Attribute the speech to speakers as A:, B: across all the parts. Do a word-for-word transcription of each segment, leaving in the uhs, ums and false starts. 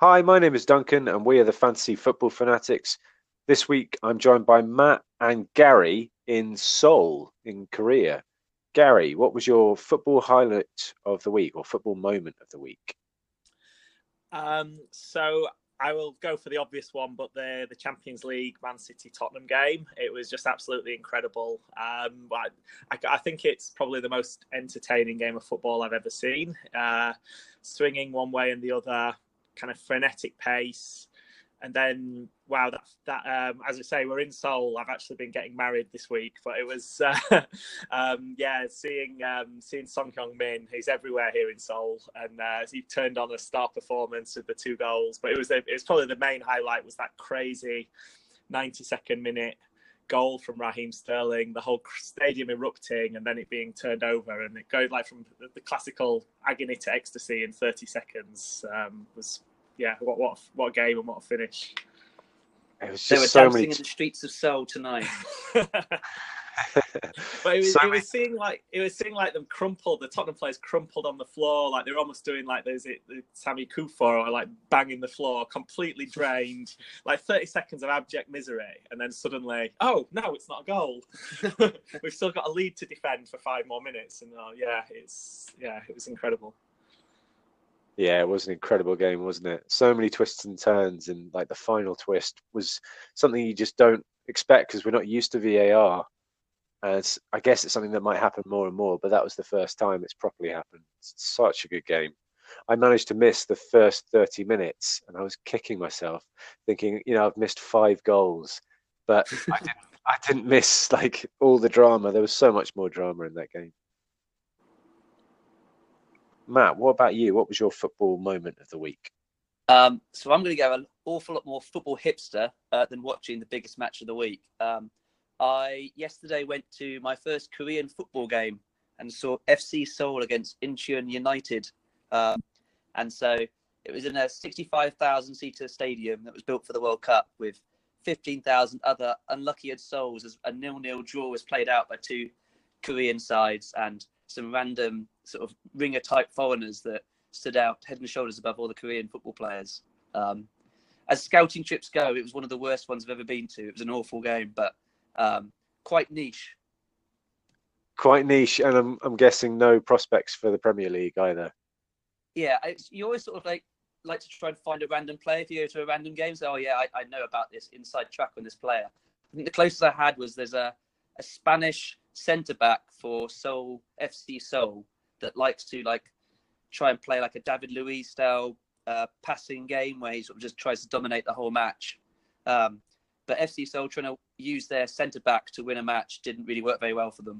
A: Hi, my name is Duncan, and we are the Fantasy Football Fanatics. This week, I'm joined by Matt and Gary in Seoul, in Korea. Gary, what was your football highlight of the week or football moment of the week?
B: Um, so I will go for the obvious one, but the the Champions League Man City Tottenham game. It was just absolutely incredible. Um, I, I think it's probably the most entertaining game of football I've ever seen. Uh, swinging one way and the other, kind of frenetic pace. And then, wow, that that um, as I say, we're in Seoul. I've actually been getting married this week, but it was, uh, um, yeah, seeing um, seeing Son Heung-min. He's everywhere here in Seoul, and uh, he turned on a star performance with the two goals. But it was it was probably the main highlight was that crazy ninety-second minute goal from Raheem Sterling, the whole stadium erupting, and then it being turned over, and it going like from the, the classical agony to ecstasy in thirty seconds. Um, was Yeah, what what what a game and what a finish!
A: It was just
C: they were
A: so
C: dancing
A: many...
C: in the streets of Seoul tonight.
B: But it was,
A: so
B: it
A: many...
B: was seeing like it was seeing like them crumpled. The Tottenham players crumpled on the floor, like they're almost doing like there's it the Sammy Kufor or like banging the floor, completely drained. Like thirty seconds of abject misery, and then suddenly, oh no, it's not a goal. We've still got a lead to defend for five more minutes, and oh yeah, it's yeah, it was incredible.
A: Yeah, it was an incredible game, wasn't it? So many twists and turns, and like the final twist was something you just don't expect because we're not used to V A R. And I guess it's something that might happen more and more, but that was the first time it's properly happened. It's such a good game. I managed to miss the first thirty minutes, and I was kicking myself, thinking, you know, I've missed five goals, but I didn't. I didn't miss like all the drama. There was so much more drama in that game. Matt, what about you? What was your football moment of the week?
C: Um, so I'm going to go an awful lot more football hipster uh, than watching the biggest match of the week. Um, I yesterday went to my first Korean football game and saw F C Seoul against Incheon United. Um, and so it was in a sixty-five thousand seater stadium that was built for the World Cup with fifteen thousand other unlucky souls as a nil-nil draw was played out by two Korean sides and some random sort of ringer type foreigners that stood out head and shoulders above all the Korean football players. Um, as scouting trips go, it was one of the worst ones I've ever been to. It was an awful game, but um, quite niche.
A: Quite niche, and I'm I'm guessing no prospects for the Premier League either.
C: Yeah, it's, you always sort of like like to try and find a random player if you go to a random game. So, oh yeah, I, I know about this inside track on this player. I think the closest I had was there's a, a Spanish centre back for Seoul F C Seoul that likes to like try and play like a David Luiz style uh, passing game where he sort of just tries to dominate the whole match. Um, but F C Seoul trying to use their centre back to win a match didn't really work very well for them.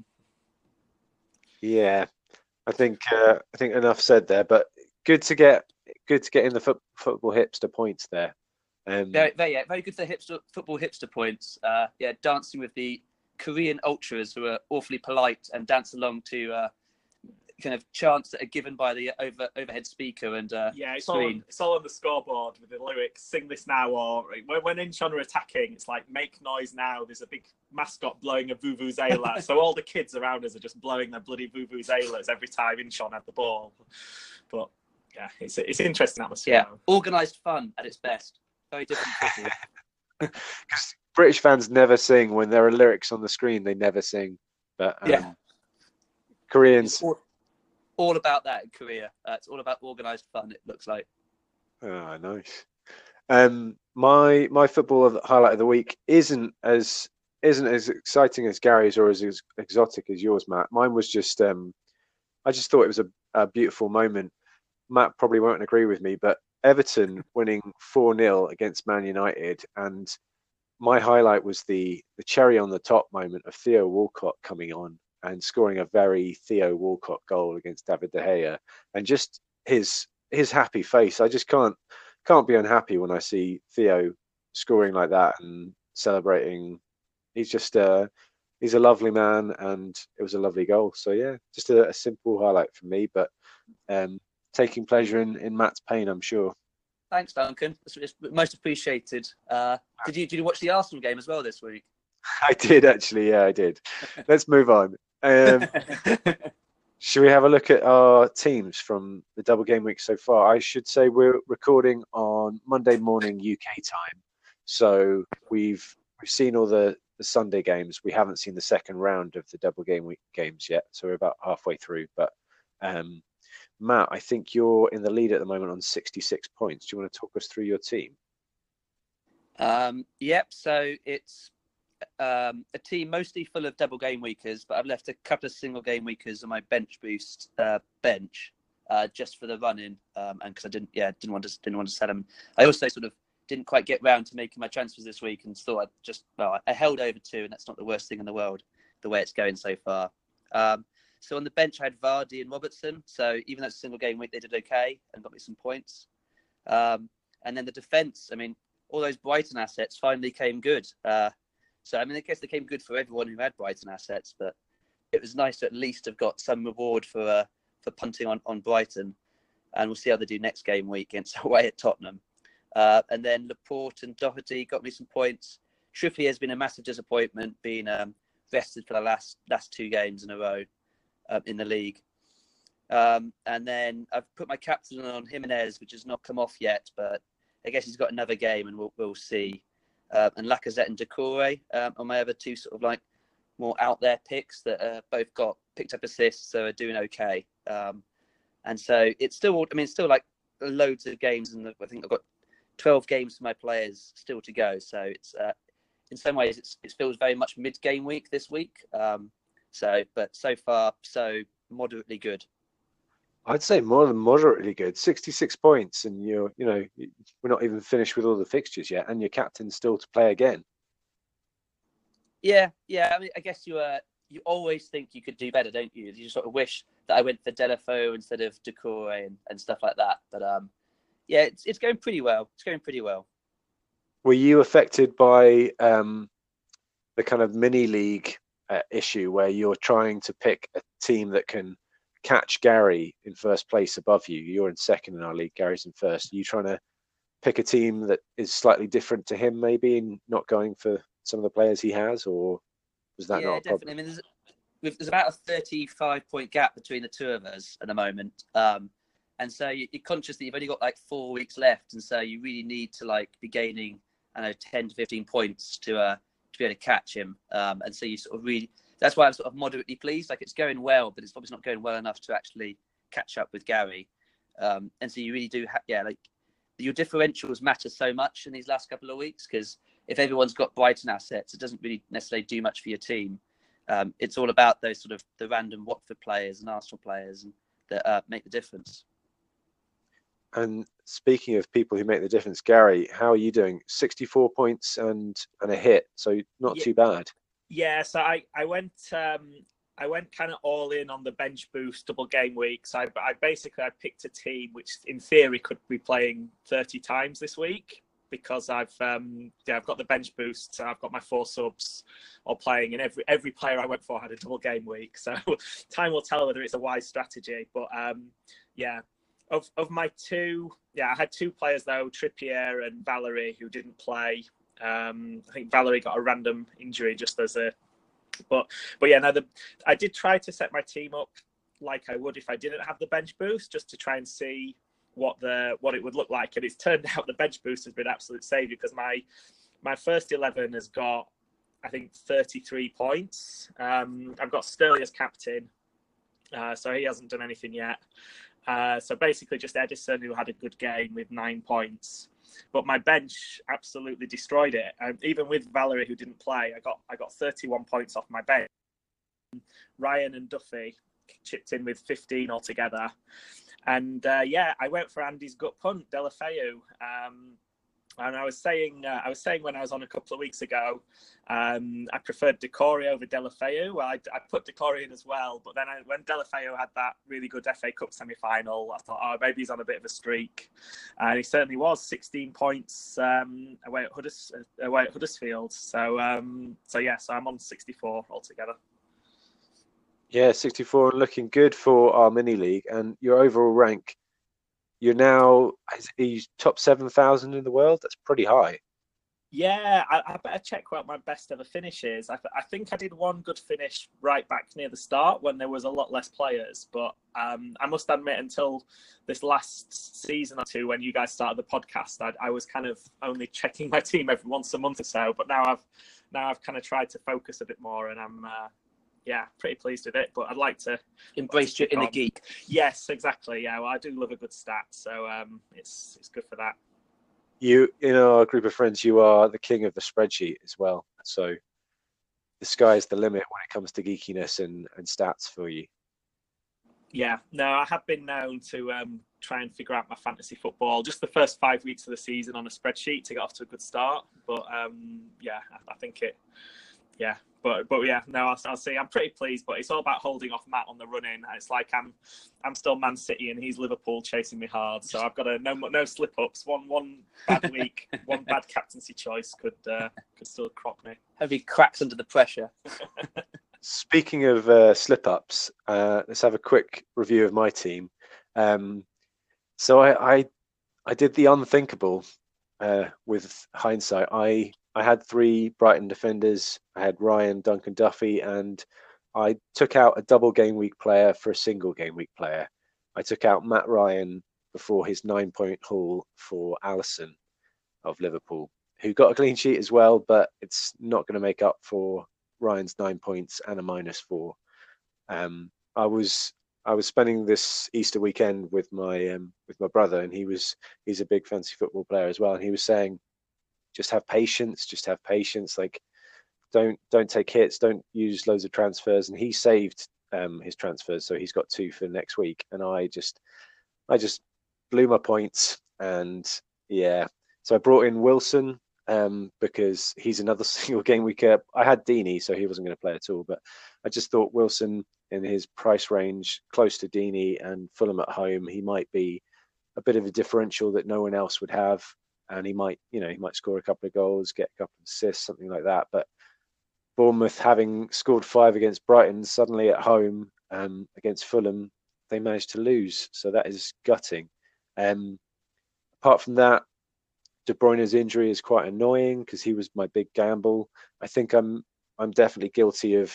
A: Yeah, I think uh, I think enough said there. But good to get good to get in the foot, football hipster points there. Um,
C: very, very, yeah, very good for hipster, football hipster points. Uh, yeah, dancing with the Korean ultras who are awfully polite and dance along to uh, kind of chants that are given by the over overhead speaker and uh,
B: yeah, it's
C: screen.
B: all on, it's all on the scoreboard with the lyrics. Sing this now, or when, when Incheon are attacking, it's like make noise now. There's a big mascot blowing a vuvuzela, so all the kids around us are just blowing their bloody vuvuzelas every time Incheon have the ball. But yeah, it's it's interesting atmosphere.
C: Yeah, organised fun at its best. Very different football.
A: Because British fans never sing when there are lyrics on the screen. They never sing, but um,
C: yeah,
A: Koreans.
C: All, all about that in Korea. Uh, it's all about organised fun. It looks like.
A: Oh, nice. Um, my my football highlight of the week isn't as isn't as exciting as Gary's or as, as exotic as yours, Matt. Mine was just um, I just thought it was a, a beautiful moment. Matt probably won't agree with me, but Everton winning four nil against Man United, and my highlight was the the cherry on the top moment of Theo Walcott coming on and scoring a very Theo Walcott goal against David De Gea, and just his his happy face. I just can't can't be unhappy when I see Theo scoring like that and celebrating. He's just uh he's a lovely man, and it was a lovely goal. So yeah, just a, a simple highlight for me, but um taking pleasure in, in Matt's pain, I'm sure.
C: Thanks, Duncan. It's, it's most appreciated. Uh, did you did you watch the Arsenal game as well this week?
A: I did actually. Yeah, I did. Let's move on. Um, Should we have a look at our teams from the double game week so far? I should say we're recording on Monday morning U K time, so we've we've seen all the, the Sunday games. We haven't seen the second round of the double game week games yet, so we're about halfway through. But um, Matt, I think you're in the lead at the moment on sixty-six points. Do you want to talk us through your team?
C: Um, yep. So it's um, a team mostly full of double game weekers, but I've left a couple of single game weekers on my bench boost uh, bench uh, just for the run-in, um, and because I didn't, yeah, didn't want to didn't want to sell them. I also sort of didn't quite get round to making my transfers this week, and thought I'd just well, I held over two, and that's not the worst thing in the world the way it's going so far. Um, so on the bench, I had Vardy and Robertson. So even though it's a single game week, they did okay and got me some points. Um, and then the defence, I mean, all those Brighton assets finally came good. Uh, so, I mean, I guess they came good for everyone who had Brighton assets, but it was nice to at least have got some reward for uh, for punting on, on Brighton. And we'll see how they do next game week against away at Tottenham. Uh, and then Laporte and Doherty got me some points. Trippier has been a massive disappointment, being um, vested for the last last two games in a row uh, in the league. Um, and then I've put my captain on Jimenez, which has not come off yet, but I guess he's got another game, and we'll we'll see. Uh, and Lacazette and Doucouré um, are my other two sort of like more out there picks that uh, both got picked up assists, so are doing okay. Um, and so it's still, I mean, it's still like loads of games, and I think I've got twelve games for my players still to go. So it's uh, in some ways it's, it feels very much mid game week this week. Um, so, but so far so moderately good.
A: I'd say more than moderately good. sixty-six points, and you're, you know, we're not even finished with all the fixtures yet, and your captain's still to play again.
C: Yeah, yeah. I mean, I guess you uh, you always think you could do better, don't you? You just sort of wish that I went for Deulofeu instead of Doucouré and, and stuff like that. But um, yeah, it's it's going pretty well. It's going pretty well.
A: Were you affected by um, the kind of mini league uh, issue where you're trying to pick a team that can catch Gary in first place above you? You're in second in our league, Gary's in first. Are you trying to pick a team that is slightly different to him, maybe, and not going for some of the players he has, or was that
C: yeah,
A: not a
C: definitely.
A: problem?
C: I mean, there's, there's about a thirty-five point gap between the two of us at the moment, um, and so you, you're conscious that you've only got like four weeks left, and so you really need to like be gaining, I don't know, ten to fifteen points to uh, to be able to catch him, um, and so you sort of really. That's why I'm sort of moderately pleased. Like, it's going well, but it's obviously not going well enough to actually catch up with Gary. Um, and so you really do, ha- yeah, like your differentials matter so much in these last couple of weeks, because if everyone's got Brighton assets, it doesn't really necessarily do much for your team. Um, it's all about those sort of the random Watford players and Arsenal players and that uh, make the difference.
A: And speaking of people who make the difference, Gary, how are you doing? sixty-four points and and a hit, so not
B: yeah.
A: too bad.
B: Yeah, so I, I went um, I went kind of all in on the bench boost double game weeks. I, I basically I picked a team which in theory could be playing thirty times this week, because I've um, yeah I've got the bench boost. I've got my four subs all playing, and every every player I went for had a double game week. So time will tell whether it's a wise strategy. But um, yeah, of of my two, yeah, I had two players though, Trippier and Valerie, who didn't play. Um, I think Valerie got a random injury just as a, but but yeah, no, the, I did try to set my team up like I would if I didn't have the bench boost, just to try and see what the what it would look like, and it's turned out the bench boost has been absolute savior, because my my first eleven has got, I think, thirty-three points. Um, I've got Sterling as captain, uh, so he hasn't done anything yet. Uh, so basically, just Edison, who had a good game with nine points. But my bench absolutely destroyed it. And even with Valerie, who didn't play, I got I got thirty-one points off my bench. Ryan and Duffy chipped in with fifteen altogether. And uh, yeah, I went for Andy's gut punt, Deulofeu. Um, and I was saying, uh, I was saying when I was on a couple of weeks ago, um, I preferred Doucouré over Deulofeu. Well, I, I put Doucouré in as well, but then I, when Deulofeu had that really good F A Cup semi-final, I thought, oh, maybe he's on a bit of a streak, and he certainly was. sixteen points um, away at Hudders, away at Huddersfield. So, um, so yeah, so I'm on sixty-four altogether.
A: Yeah, sixty-four, looking good for our mini league, and your overall rank. You're now are you top seven thousand in the world. That's pretty high.
B: Yeah, I, I better check what my best ever finish is. I, th- I think I did one good finish right back near the start when there was a lot less players. But um, I must admit, until this last season or two, when you guys started the podcast, I, I was kind of only checking my team every once a month or so. But now I've now I've kind of tried to focus a bit more, and I'm uh, yeah pretty pleased with it. But I'd like to
C: embrace your inner geek.
B: Yes, exactly. Yeah, well, I do love a good stat, so um, it's it's good for that.
A: You, in our group of friends, you are the king of the spreadsheet as well. So the sky's the limit when it comes to geekiness and, and stats for you.
B: Yeah, no, I have been known to um, try and figure out my fantasy football just the first five weeks of the season on a spreadsheet to get off to a good start. But um, yeah, I, I think it, yeah, but but yeah, no, I'll, I'll see. I'm pretty pleased, but it's all about holding off Matt on the run in. It's like I'm I'm still Man City and he's Liverpool chasing me hard, so I've got to no no slip ups. One one bad week, one bad captaincy choice could uh, could still crop me.
C: Hope he cracks under the pressure.
A: Speaking of uh, slip ups, uh, let's have a quick review of my team. Um, so I, I I did the unthinkable uh, with hindsight. I I had three Brighton defenders. I had Ryan, Duncan, Duffy, and I took out a double game week player for a single game week player. I took out Matt Ryan before his nine point haul for Alisson of Liverpool, who got a clean sheet as well, but it's not going to make up for Ryan's nine points and a minus four. Um, I was I was spending this Easter weekend with my um, with my brother, and he was he's a big fantasy football player as well, and he was saying, just have patience, just have patience. Like, don't don't take hits, don't use loads of transfers. And he saved um, his transfers, so he's got two for next week. And I just I just blew my points, and yeah. So I brought in Wilson um, because he's another single game week. Uh, I had Deeney, so he wasn't going to play at all. But I just thought Wilson in his price range, close to Deeney and Fulham at home, he might be a bit of a differential that no one else would have. And he might, you know, he might score a couple of goals, get a couple of assists, something like that. But Bournemouth, having scored five against Brighton, suddenly at home um, against Fulham, they managed to lose. So that is gutting. Um, apart from that, De Bruyne's injury is quite annoying because he was my big gamble. I think I'm I'm definitely guilty of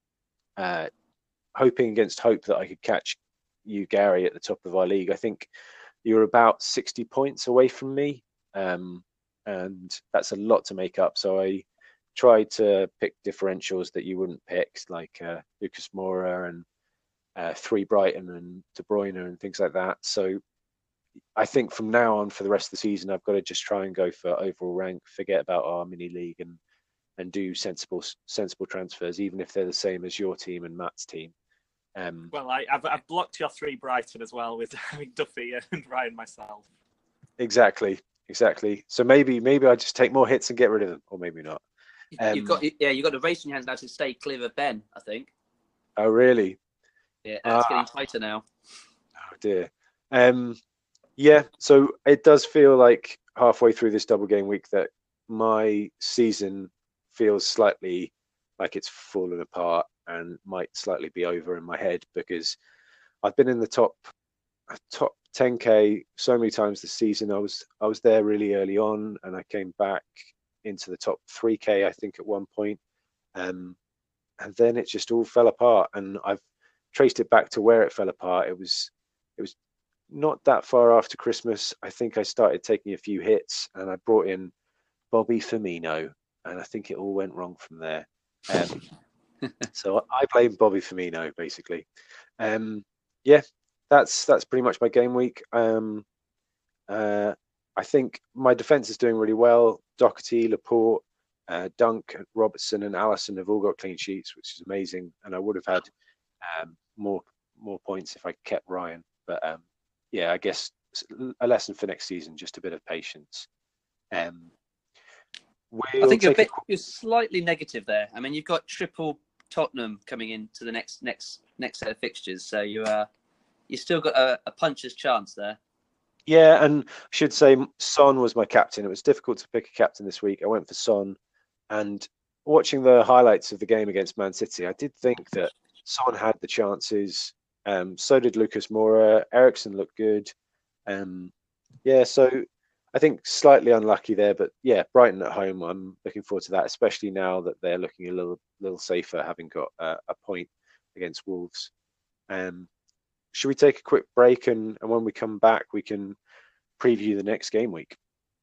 A: uh, hoping against hope that I could catch you, Gary, at the top of our league. I think you're about sixty points away from me. Um, and that's a lot to make up. So I tried to pick differentials that you wouldn't pick, like uh, Lucas Moura and uh, three Brighton and De Bruyne and things like that. So I think from now on for the rest of the season, I've got to just try and go for overall rank, forget about our mini league, and and do sensible sensible transfers, even if they're the same as your team and Matt's team. Um,
B: well, I, I've, I've blocked your three Brighton as well with having Duffy and Ryan myself.
A: Exactly. Exactly. So maybe maybe I just take more hits and get rid of them, or maybe not.
C: Um, you've got yeah, you've got a race in your hands now to stay clear of Ben, I think.
A: Oh really?
C: Yeah, it's
A: uh,
C: getting tighter now.
A: Oh dear. Um, yeah. So it does feel like halfway through this double game week that my season feels slightly like it's fallen apart and might slightly be over in my head, because I've been in the top top ten K so many times this season. I was I was there really early on, and I came back into the top three K, I think, at one point. Um, and then it just all fell apart, and I've traced it back to where it fell apart. It was it was not that far after Christmas. I think I started taking a few hits, and I brought in Bobby Firmino, and I think it all went wrong from there. Um, so I blame Bobby Firmino, basically. Um, yeah, that's that's pretty much my game week. Um, uh, I think my defense is doing really well. Doherty, Laporte, uh, Dunk, Robertson, and Alisson have all got clean sheets, which is amazing. And I would have had um, more more points if I kept Ryan. But um, yeah, I guess a lesson for next season: just a bit of patience. Um, we'll
C: I think you're, a bit,
A: a...
C: you're slightly negative there. I mean, you've got triple Tottenham coming into the next next next set of fixtures, so you uh you still got a, a puncher's chance there.
A: Yeah, and I should say Son was my captain. It was difficult to pick a captain this week. I went for Son, and watching the highlights of the game against Man City, I did think that Son had the chances. Um, so did Lucas Moura. Eriksen looked good. Um, yeah, so I think slightly unlucky there, but yeah, Brighton at home. I'm looking forward to that, especially now that they're looking a little little safer, having got uh, a point against Wolves. Um, should we take a quick break, and, and when we come back, we can preview the next game week?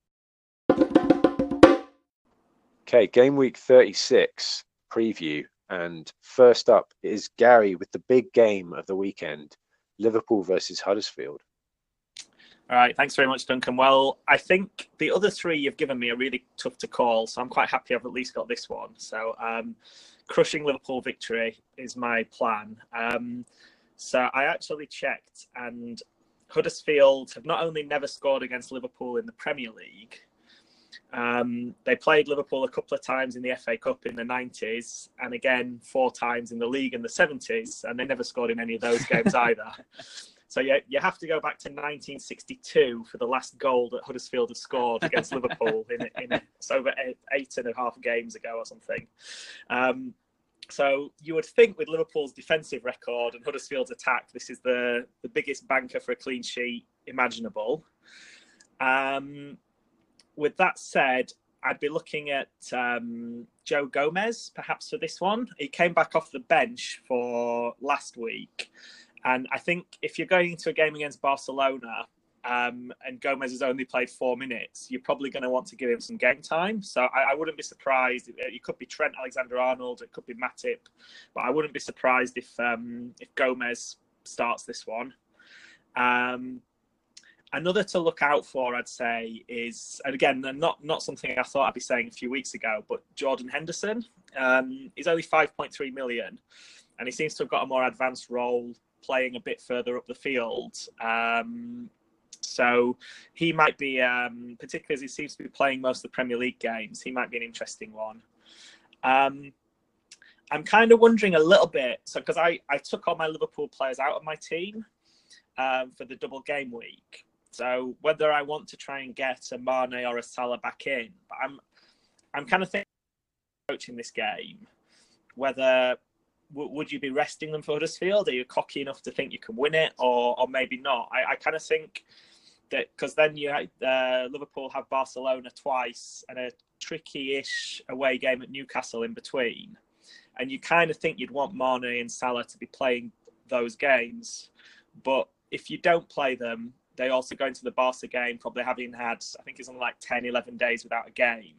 A: Okay, game week thirty-six preview, and first up is Gary with the big game of the weekend: Liverpool versus Huddersfield.
B: All right, thanks very much, Duncan. Well, I think the other three you've given me are really tough to call, so I'm quite happy I've at least got this one. So, um, crushing Liverpool victory is my plan. Um, so I actually checked, and Huddersfield have not only never scored against Liverpool in the Premier League, um, they played Liverpool a couple of times in the F A Cup in the nineties, and again four times in the league in the seventies, and they never scored in any of those games either. So you, you have to go back to nineteen sixty-two for the last goal that Huddersfield have scored against Liverpool in, in it's over eight, eight and a half games ago or something. Um, so you would think with Liverpool's defensive record and Huddersfield's attack, this is the, the biggest banker for a clean sheet imaginable. Um, with that said, I'd be looking at um, Joe Gomez perhaps for this one. He came back off the bench for last week. And I think if you're going into a game against Barcelona um, and Gomez has only played four minutes, you're probably going to want to give him some game time. So I, I wouldn't be surprised. It, it could be Trent Alexander-Arnold. It could be Matip. But I wouldn't be surprised if um, if Gomez starts this one. Um, another to look out for, I'd say, is, and again, not, not something I thought I'd be saying a few weeks ago, but Jordan Henderson. Um, he's only five point three million, and he seems to have got a more advanced role, playing a bit further up the field. Um, so he might be, um, particularly as he seems to be playing most of the Premier League games, he might be an interesting one. Um, I'm kind of wondering a little bit, so because I, I took all my Liverpool players out of my team um, for the double game week. So whether I want to try and get a Mane or a Salah back in, but I'm, I'm kind of thinking approaching this game, whether would you be resting them for Huddersfield? Are you cocky enough to think you can win it, or or maybe not? I, I kind of think that because then you uh, Liverpool have Barcelona twice and a tricky-ish away game at Newcastle in between, and you kind of think you'd want Mane and Salah to be playing those games. But if you don't play them, they also go into the Barca game probably having had, I think it's on like ten, eleven days without a game.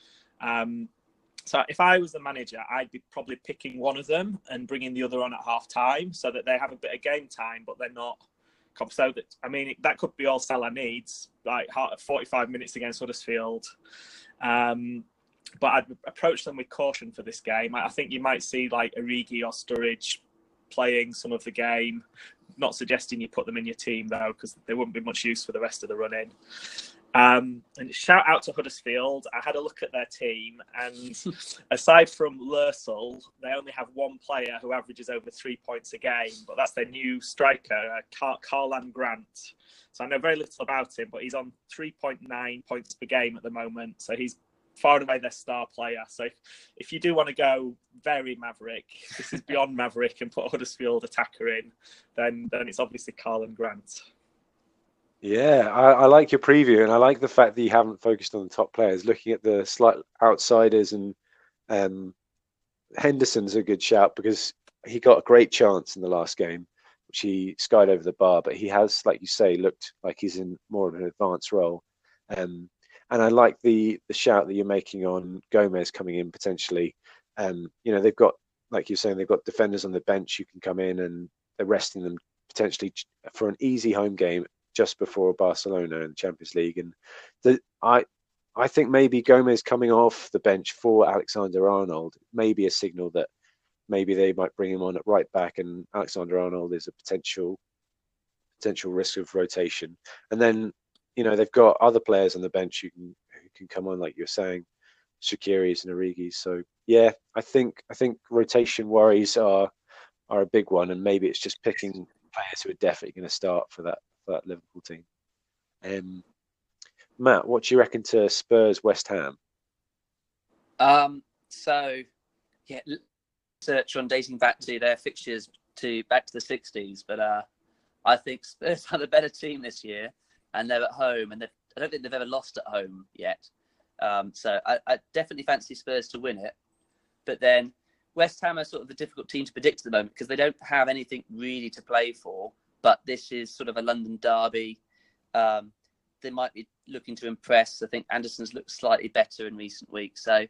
B: Um, So if I was the manager, I'd be probably picking one of them and bringing the other on at half time so that they have a bit of game time, but they're not. So that, I mean, that could be all Salah needs, like forty-five minutes against Huddersfield. Um, but I'd approach them with caution for this game. I think you might see like Origi or Sturridge playing some of the game. Not suggesting you put them in your team though, because they wouldn't be much use for the rest of the run-in. Um, and shout out to Huddersfield. I had a look at their team, and aside from Lursel, they only have one player who averages over three points a game, but that's their new striker, uh, Car- Karlan Grant. So I know very little about him, but he's on three point nine points per game at the moment. So he's far and away their star player. So if, if you do want to go very Maverick, this is beyond Maverick, and put a Huddersfield attacker in, then then it's obviously Karlan Grant.
A: Yeah, I, I like your preview, and I like the fact that you haven't focused on the top players, looking at the slight outsiders. And um, Henderson's a good shout because he got a great chance in the last game, which he skied over the bar. But he has, like you say, looked like he's in more of an advanced role. Um, and I like the the shout that you're making on Gomez coming in potentially. Um, you know, they've got, like you're saying, they've got defenders on the bench who can come in, and they're resting them potentially for an easy home game just before Barcelona in the Champions League. And the, I I think maybe Gomez coming off the bench for Alexander-Arnold may be a signal that maybe they might bring him on at right back, and Alexander-Arnold is a potential potential risk of rotation. And then, you know, they've got other players on the bench who can who can come on, like you're saying, Shaqiri's and Origi. So yeah, I think I think rotation worries are are a big one, and maybe it's just picking players who are definitely going to start for that for that Liverpool team. Um, Matt, what do you reckon to Spurs West Ham?
C: Um, so yeah, research on dating back to their fixtures to back to the sixties, but uh, I think Spurs are the better team this year, and they're at home, and they've I don't think they've ever lost at home yet. Um, so I, I definitely fancy Spurs to win it. But then West Ham are sort of the difficult team to predict at the moment because they don't have anything really to play for. But this is sort of a London derby. Um, they might be looking to impress. I think Anderson's looked slightly better in recent weeks. So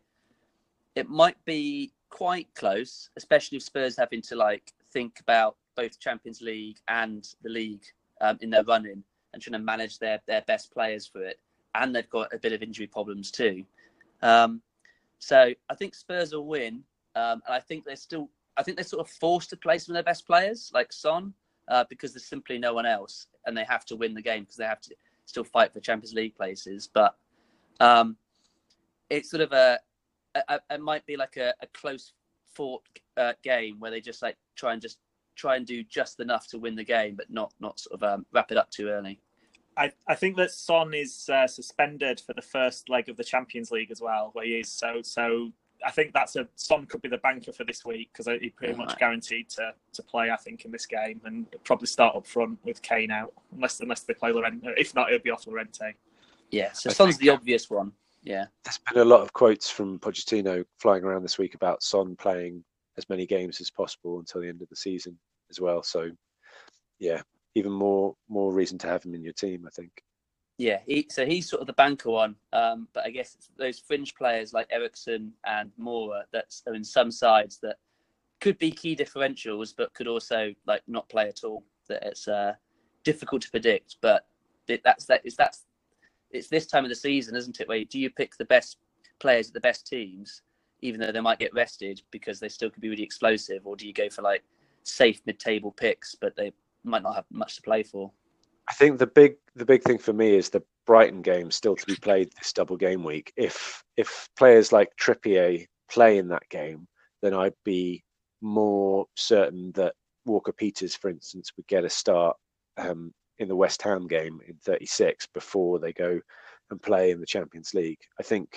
C: it might be quite close, especially if Spurs having to like think about both Champions League and the league um, in their run-in and trying to manage their, their best players for it. And they've got a bit of injury problems too. Um, so I think Spurs will win. Um, and I think they're still, I think they're sort of forced to play some of their best players, like Son, uh, because there's simply no one else. And they have to win the game because they have to still fight for Champions League places. But um, it's sort of a, a, a, it might be like a, a close fought uh, game where they just like try and just try and do just enough to win the game, but not, not sort of um, wrap it up too early.
B: I, I think that Son is uh, suspended for the first leg of the Champions League as well, where he is. So so I think that's a Son could be the banker for this week because he's pretty much guaranteed to, to play, I think, in this game and probably start up front with Kane out, unless unless they play Llorente. If not, it'll be off Llorente.
C: Yeah, so I Son's the obvious one. Yeah.
A: There's been a lot of quotes from Pochettino flying around this week about Son playing as many games as possible until the end of the season as well. So, yeah. Even more more reason to have him in your team, I think.
C: Yeah, he, so he's sort of the banker one. Um, but I guess it's those fringe players like Eriksen and Moura that are in some sides that could be key differentials, but could also like not play at all. That it's uh, difficult to predict. But it, that's that is that's it's this time of the season, isn't it? Where do you pick the best players at the best teams, even though they might get rested because they still could be really explosive, or do you go for like safe mid-table picks, but they might not have much to play for?
A: I think the big the big thing for me is the Brighton game still to be played this double game week. If if players like Trippier play in that game, then I'd be more certain that Walker Peters, for instance, would get a start um, in the West Ham game in thirty-six before they go and play in the Champions League. I think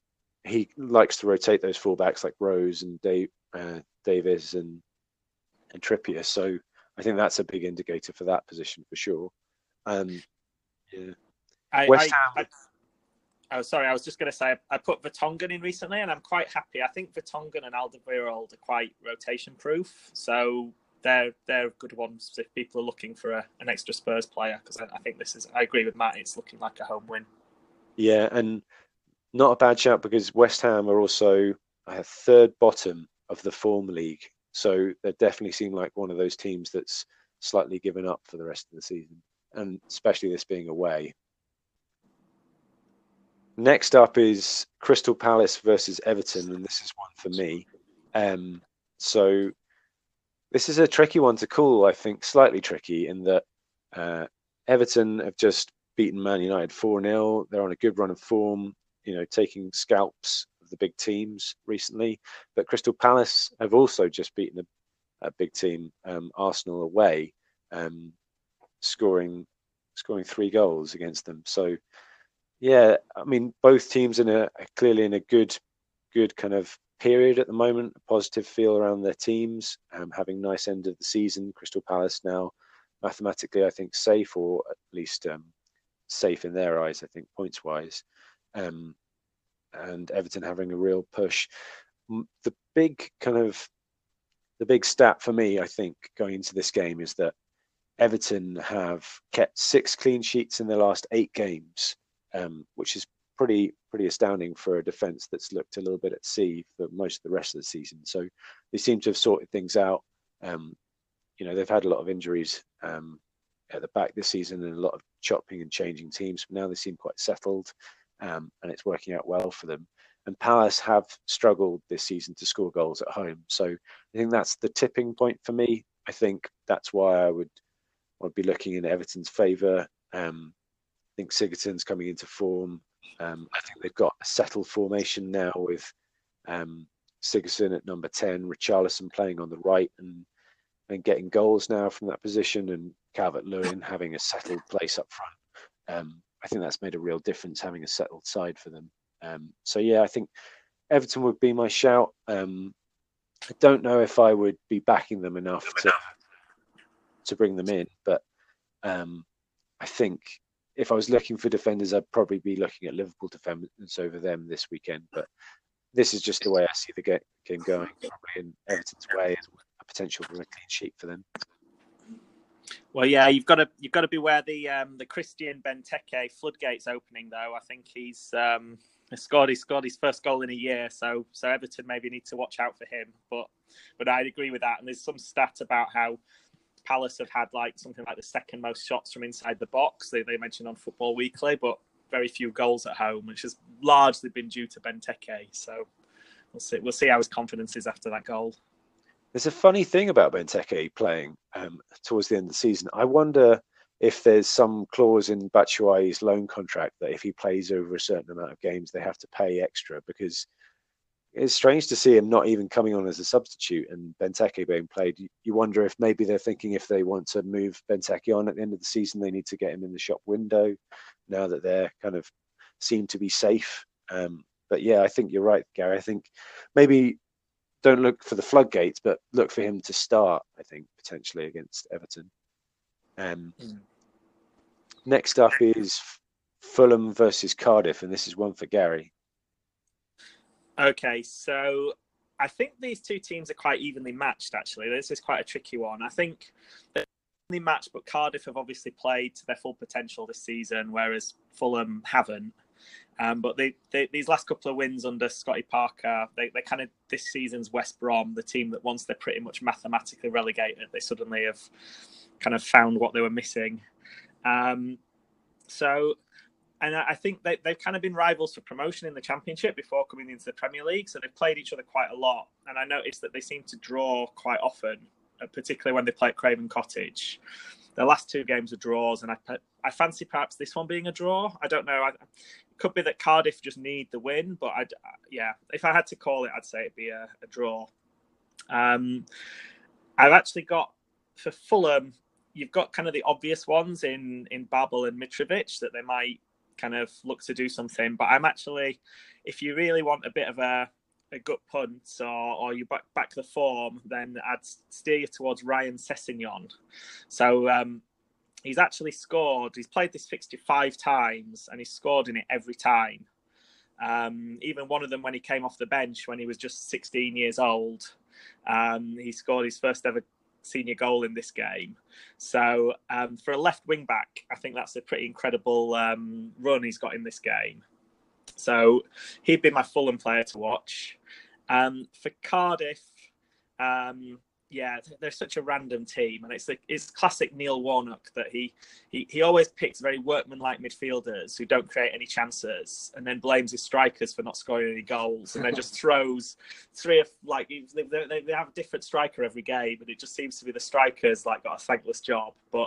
A: he likes to rotate those fullbacks like Rose and Dave, uh, Davies and and Trippier. So I think that's a big indicator for that position for sure. Um, yeah.
B: I,
A: West
B: I,
A: Ham.
B: I, oh, sorry, I was just going to say I put Vertonghen in recently, and I'm quite happy. I think Vertonghen and Alderweireld are quite rotation proof, so they're they're good ones if people are looking for a, an extra Spurs player. Because I, I think this is, I agree with Matt. It's looking like a home win.
A: Yeah, and not a bad shout because West Ham are also a third bottom of the form league. So they definitely seem like one of those teams that's slightly given up for the rest of the season, and especially this being away. Next up is Crystal Palace versus Everton, and this is one for me. Um, so this is a tricky one to call, I think, slightly tricky in that uh, Everton have just beaten Man United four nil. They're on a good run of form, you know, taking scalps of the big teams recently. But Crystal Palace have also just beaten a, a big team, um, Arsenal away, um, scoring scoring three goals against them. So, yeah, I mean, both teams in a clearly in a good good kind of period at the moment. A positive feel around their teams, um, having nice end of the season. Crystal Palace now mathematically, I think, safe, or at least um, safe in their eyes, I think, points wise. Um, and Everton having a real push. The big kind of the big stat for me, I think, going into this game is that Everton have kept six clean sheets in their last eight games, um, which is pretty pretty astounding for a defence that's looked a little bit at sea for most of the rest of the season. So they seem to have sorted things out. Um, you know, they've had a lot of injuries um, at the back this season and a lot of chopping and changing teams, but now they seem quite settled. Um, and it's working out well for them. And Palace have struggled this season to score goals at home. So I think that's the tipping point for me. I think that's why I would, I would be looking in Everton's favour. Um, I think Sigurdsson's coming into form. Um, I think they've got a settled formation now with um, Sigurdsson at number ten, Richarlison playing on the right and and getting goals now from that position, and Calvert-Lewin having a settled place up front. Um, I think that's made a real difference, having a settled side for them. Um, so, yeah, I think Everton would be my shout. Um, I don't know if I would be backing them enough to to bring them in, but um, I think if I was looking for defenders, I'd probably be looking at Liverpool defenders over them this weekend. But this is just the way I see the game going, probably in Everton's way, as a potential for a clean sheet for them.
B: Well, yeah, you've got to you've got to beware the um, the Christian Benteke floodgates opening, though. I think he's um, scored he scored his first goal in a year, so so Everton maybe need to watch out for him. But but I'd agree with that. And there's some stat about how Palace have had like something like the second most shots from inside the box. They they mentioned on Football Weekly, but very few goals at home, which has largely been due to Benteke. So we'll see we'll see how his confidence is after that goal.
A: There's a funny thing about Benteke playing um, towards the end of the season. I wonder if there's some clause in Batshuayi's loan contract that if he plays over a certain amount of games, they have to pay extra, because it's strange to see him not even coming on as a substitute and Benteke being played. You wonder if maybe they're thinking if they want to move Benteke on at the end of the season, they need to get him in the shop window now that they're kind of seem to be safe. Um, but yeah, I think you're right, Gary. I think maybe don't look for the floodgates, but look for him to start, I think, potentially against Everton. Um, mm. Next up is Fulham versus Cardiff, and this is one for Gary.
B: Okay, so I think these two teams are quite evenly matched, actually. This is quite a tricky one. I think they're evenly matched, but Cardiff have obviously played to their full potential this season, whereas Fulham haven't. Um, but they, they, these last couple of wins under Scotty Parker, they, they kind of this season's West Brom, the team that once they're pretty much mathematically relegated, they suddenly have kind of found what they were missing. Um, so, and I think they, they've kind of been rivals for promotion in the Championship before coming into the Premier League. So they've played each other quite a lot. And I noticed that they seem to draw quite often, particularly when they play at Craven Cottage. The last two games are draws, and I I fancy perhaps this one being a draw. I don't know. I, it could be that Cardiff just need the win, but I'd, yeah, if I had to call it, I'd say it'd be a, a draw. Um, I've actually got, for Fulham, you've got kind of the obvious ones in, in Babel and Mitrovic that they might kind of look to do something. But I'm actually, if you really want a bit of a, a gut punt or, or you back, back the form, then I'd steer you towards Ryan Sessegnon. So um, he's actually scored, he's played this fixture five times and he's scored in it every time. Um, even one of them when he came off the bench when he was just sixteen years old, um, he scored his first ever senior goal in this game. So um, for a left wing back, I think that's a pretty incredible um, run he's got in this game. So he'd be my Fulham player to watch. Um, for Cardiff, um, yeah, they're such a random team, and it's the, it's classic Neil Warnock that he, he he always picks very workmanlike midfielders who don't create any chances, and then blames his strikers for not scoring any goals, and then just throws three of like they, they, they have a different striker every game, and it just seems to be the strikers like got a thankless job. But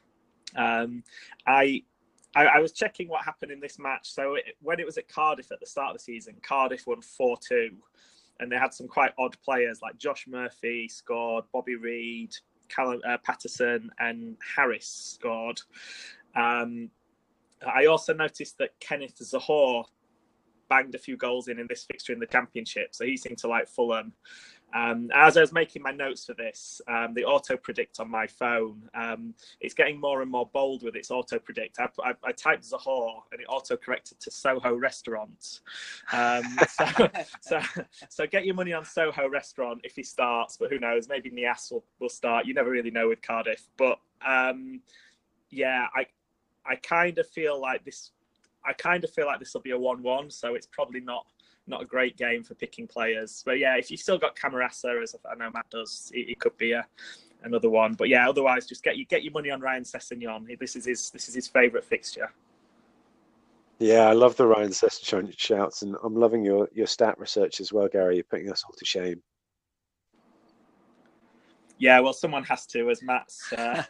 B: um, I. I, I was checking what happened in this match. So it, when it was at Cardiff at the start of the season, Cardiff won four two. And they had some quite odd players like Josh Murphy scored, Bobby Reid, Callum uh, Patterson and Harris scored. Um, I also noticed that Kenneth Zohore banged a few goals in in this fixture in the Championship. So he seemed to like Fulham. Um, as I was making my notes for this, um, the auto-predict on my phone, um, it's getting more and more bold with its auto-predict. I, I, I typed Zohore and it auto-corrected to Soho Restaurant. Um, so, so, so get your money on Soho Restaurant if he starts, but who knows, maybe Niasse will, will start. You never really know with Cardiff. But um, yeah, I, I kind of feel like this, I kind of feel like this will be a one one, so it's probably not not a great game for picking players. But yeah, if you've still got Camarasa, as I know Matt does, it, it could be a, another one. But yeah, otherwise, just get you get your money on Ryan Sessegnon. This is his this is his favourite fixture.
A: Yeah, I love the Ryan Sessegnon shouts, and I'm loving your your stat research as well, Gary. You're putting us all to shame.
B: Yeah, well, someone has to, as Matt's uh,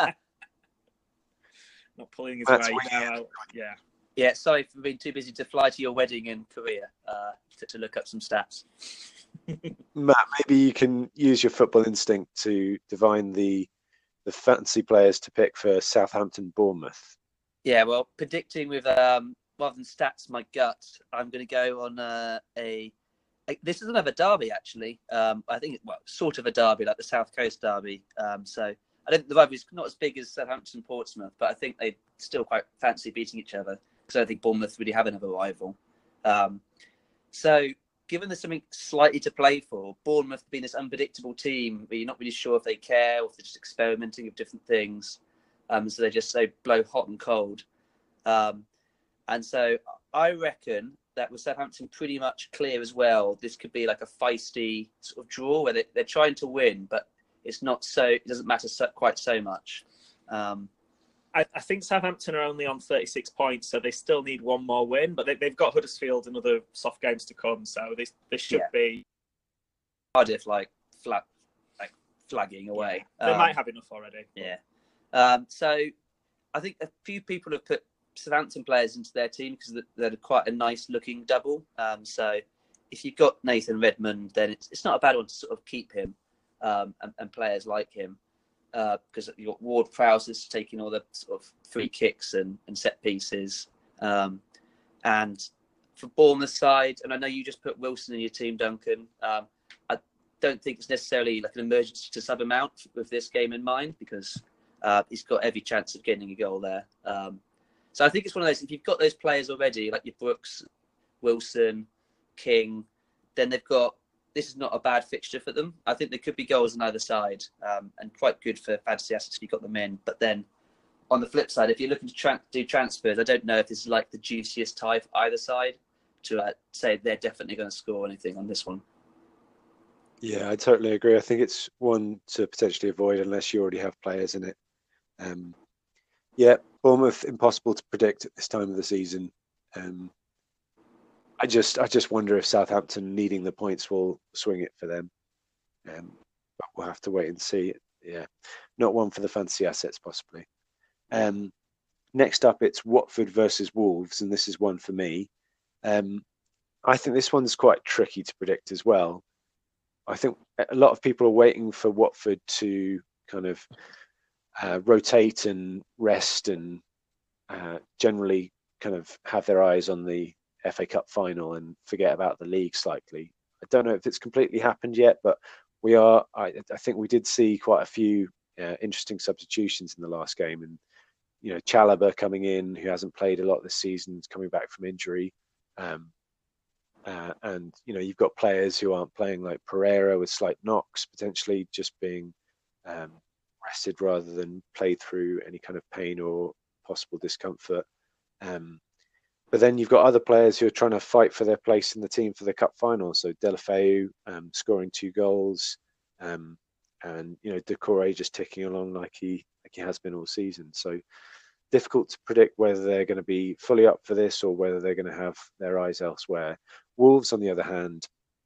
B: not pulling his
A: Matt's
B: weight. No, yeah.
C: Yeah, sorry for being too busy to fly to your wedding in Korea uh, to, to look up some stats.
A: Matt, maybe you can use your football instinct to divine the the fancy players to pick for Southampton Bournemouth.
C: Yeah, well, predicting with um, rather than stats, my gut, I'm going to go on uh, a, a. This is another derby, actually. Um, I think, well, sort of a derby, like the South Coast derby. Um, so I don't think the rivalry's not as big as Southampton and Portsmouth, but I think they still quite fancy beating each other because I don't think Bournemouth really have another rival. Um, so, given there's something slightly to play for, Bournemouth being this unpredictable team where you're not really sure if they care or if they're just experimenting with different things. Um, so they just so blow hot and cold. Um, and so I reckon that with Southampton pretty much clear as well, this could be like a feisty sort of draw where they, they're trying to win, but it's not so, it doesn't matter so, quite so much. Um,
B: I, I think Southampton are only on thirty-six points, so they still need one more win, but they, they've got Huddersfield and other soft games to come, so they, they should
C: Yeah.
B: be.
C: Cardiff, like, flag, like flagging away.
B: Yeah, they
C: Um,
B: might have enough already.
C: Yeah. Um, so I think a few people have put Southampton players into their team because they're quite a nice looking double. Um, so if you've got Nathan Redmond, then it's, it's not a bad one to sort of keep him um, and, and players like him. Because uh, you've got Ward Prowse is taking all the sort of free kicks and, and set pieces. Um, and for Bournemouth side, and I know you just put Wilson in your team, Duncan, um, I don't think it's necessarily like an emergency to sub him out with this game in mind because uh, he's got every chance of getting a goal there. Um, so I think it's one of those, if you've got those players already, like your Brooks, Wilson, King, then they've got, this is not a bad fixture for them. I think there could be goals on either side um, and quite good for fantasy assets if you got them in. But then on the flip side, if you're looking to tra- do transfers, I don't know if this is like the juiciest tie for either side to uh, say they're definitely going to score anything on this one.
A: Yeah, I totally agree. I think it's one to potentially avoid unless you already have players in it. Um, yeah, Bournemouth, impossible to predict at this time of the season. Um, I just, I just wonder if Southampton needing the points will swing it for them. Um, but we'll have to wait and see. Yeah, not one for the fantasy assets possibly. Um, next up, it's Watford versus Wolves, and this is one for me. Um, I think this one's quite tricky to predict as well. I think a lot of people are waiting for Watford to kind of uh, rotate and rest and uh, generally kind of have their eyes on the F A Cup final and forget about the league slightly. I don't know if it's completely happened yet, but we are. I, I think we did see quite a few uh, interesting substitutions in the last game, and you know, Chalobah coming in, who hasn't played a lot this season, is coming back from injury. Um, uh, and, you know, you've got players who aren't playing like Pereira with slight knocks, potentially just being um, rested rather than played through any kind of pain or possible discomfort. Um, but then you've got other players who are trying to fight for their place in the team for the cup final. So Deulofeu um, scoring two goals, um, and you know Doucouré just ticking along like he like he has been all season. So difficult to predict whether they're going to be fully up for this or whether they're going to have their eyes elsewhere. Wolves, on the other hand,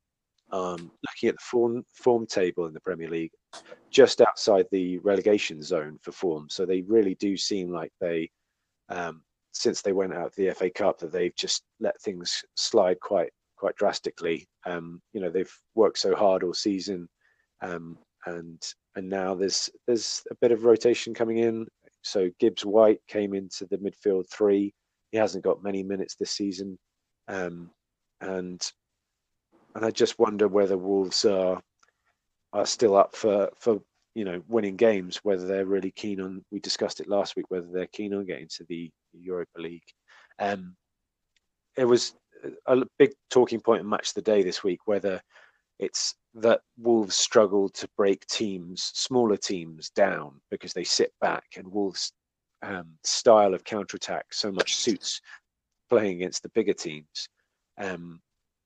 A: um, looking at the form form table in the Premier League, just outside the relegation zone for form. So they really do seem like they. Um, since they went out of the F A Cup, that they've just let things slide quite quite drastically. Um, you know, they've worked so hard all season, um, and and now there's there's a bit of rotation coming in. So Gibbs White came into the midfield three. He hasn't got many minutes this season, um, and and I just wonder whether Wolves are are still up for for you know winning games. Whether they're really keen on. We discussed it last week. Whether they're keen on getting to the Europa League. Um, it was a big talking point in Match of the Day this week, whether it's that Wolves struggle to break teams, smaller teams, down because they sit back, and Wolves' um, style of counter-attack so much suits playing against the bigger teams. Um,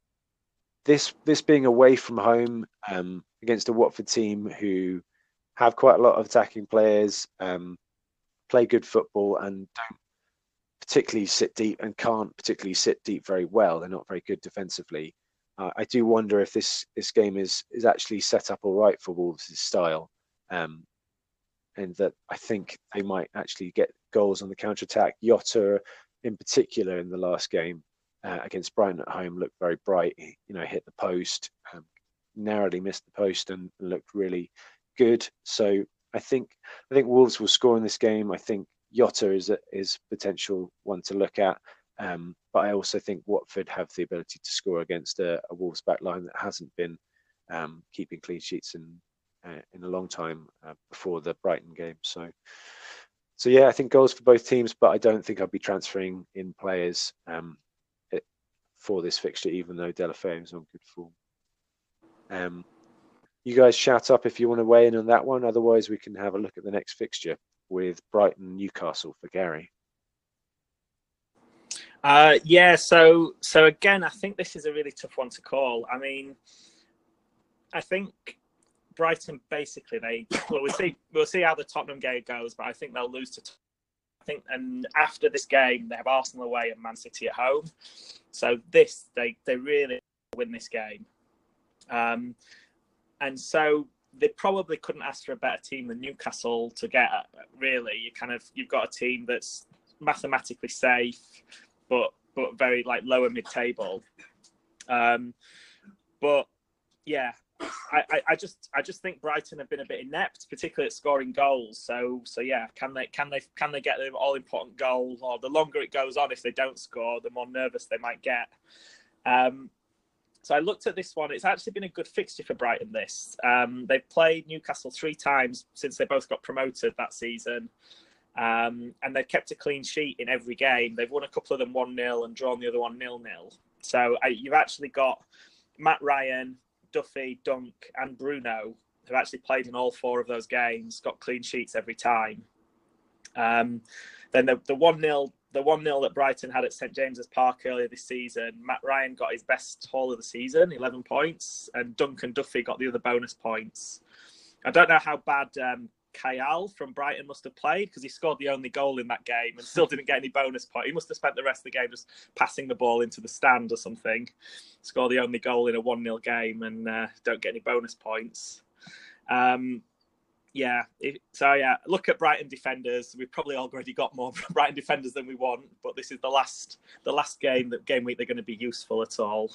A: this this being away from home um, against a Watford team who have quite a lot of attacking players, um, play good football, and don't particularly sit deep and can't particularly sit deep very well. They're not very good defensively. Uh, I do wonder if this this game is is actually set up all right for Wolves' style, um, and that I think they might actually get goals on the counter attack. Jota, in particular, in the last game uh, against Brighton at home, looked very bright. He, you know, hit the post, um, narrowly missed the post, and looked really good. So I think I think Wolves will score in this game. I think Jota is a, is potential one to look at, um, but I also think Watford have the ability to score against a, a Wolves back line that hasn't been um, keeping clean sheets and uh, in a long time uh, before the Brighton game. So, so yeah, I think goals for both teams, but I don't think I'll be transferring in players um, it, for this fixture, even though Deulofeu is on good form. Um, you guys shout up if you want to weigh in on that one. Otherwise, we can have a look at the next fixture with Brighton Newcastle for Gary.
B: Uh, yeah, so so again, I think this is a really tough one to call. I mean, I think Brighton basically they well we see we'll see how the Tottenham game goes, but I think they'll lose to. I think, and after this game, they have Arsenal away and Man City at home. So this they they really win this game, um, and so they probably couldn't ask for a better team than Newcastle to get. Really, you kind of you've got a team that's mathematically safe, but but very like lower mid-table. Um, but yeah, I, I, I just I just think Brighton have been a bit inept, particularly at scoring goals. So so yeah, can they can they can they get the all important goal? Or the longer it goes on, if they don't score, the more nervous they might get. Um, so I looked at this one. It's actually been a good fixture for Brighton. This um, they've played Newcastle three times since they both got promoted that season. Um, and they've kept a clean sheet in every game. They've won a couple of them one nil and drawn the other one nil nil. So uh, you've actually got Matt Ryan, Duffy, Dunk and Bruno who actually played in all four of those games, got clean sheets every time. Um, then the, the one nil the one nil that Brighton had at St James's Park earlier this season, Matt Ryan got his best haul of the season, eleven points, and Dunk and Duffy got the other bonus points. I don't know how bad... Um, Kayal from Brighton must have played because he scored the only goal in that game and still didn't get any bonus point. He must have spent the rest of the game just passing the ball into the stand or something. Score the only goal in a one nil game and uh, don't get any bonus points. Um, yeah, it, so yeah, look at Brighton defenders. We've probably already got more Brighton defenders than we want, but this is the last the last game that game week they're going to be useful at all.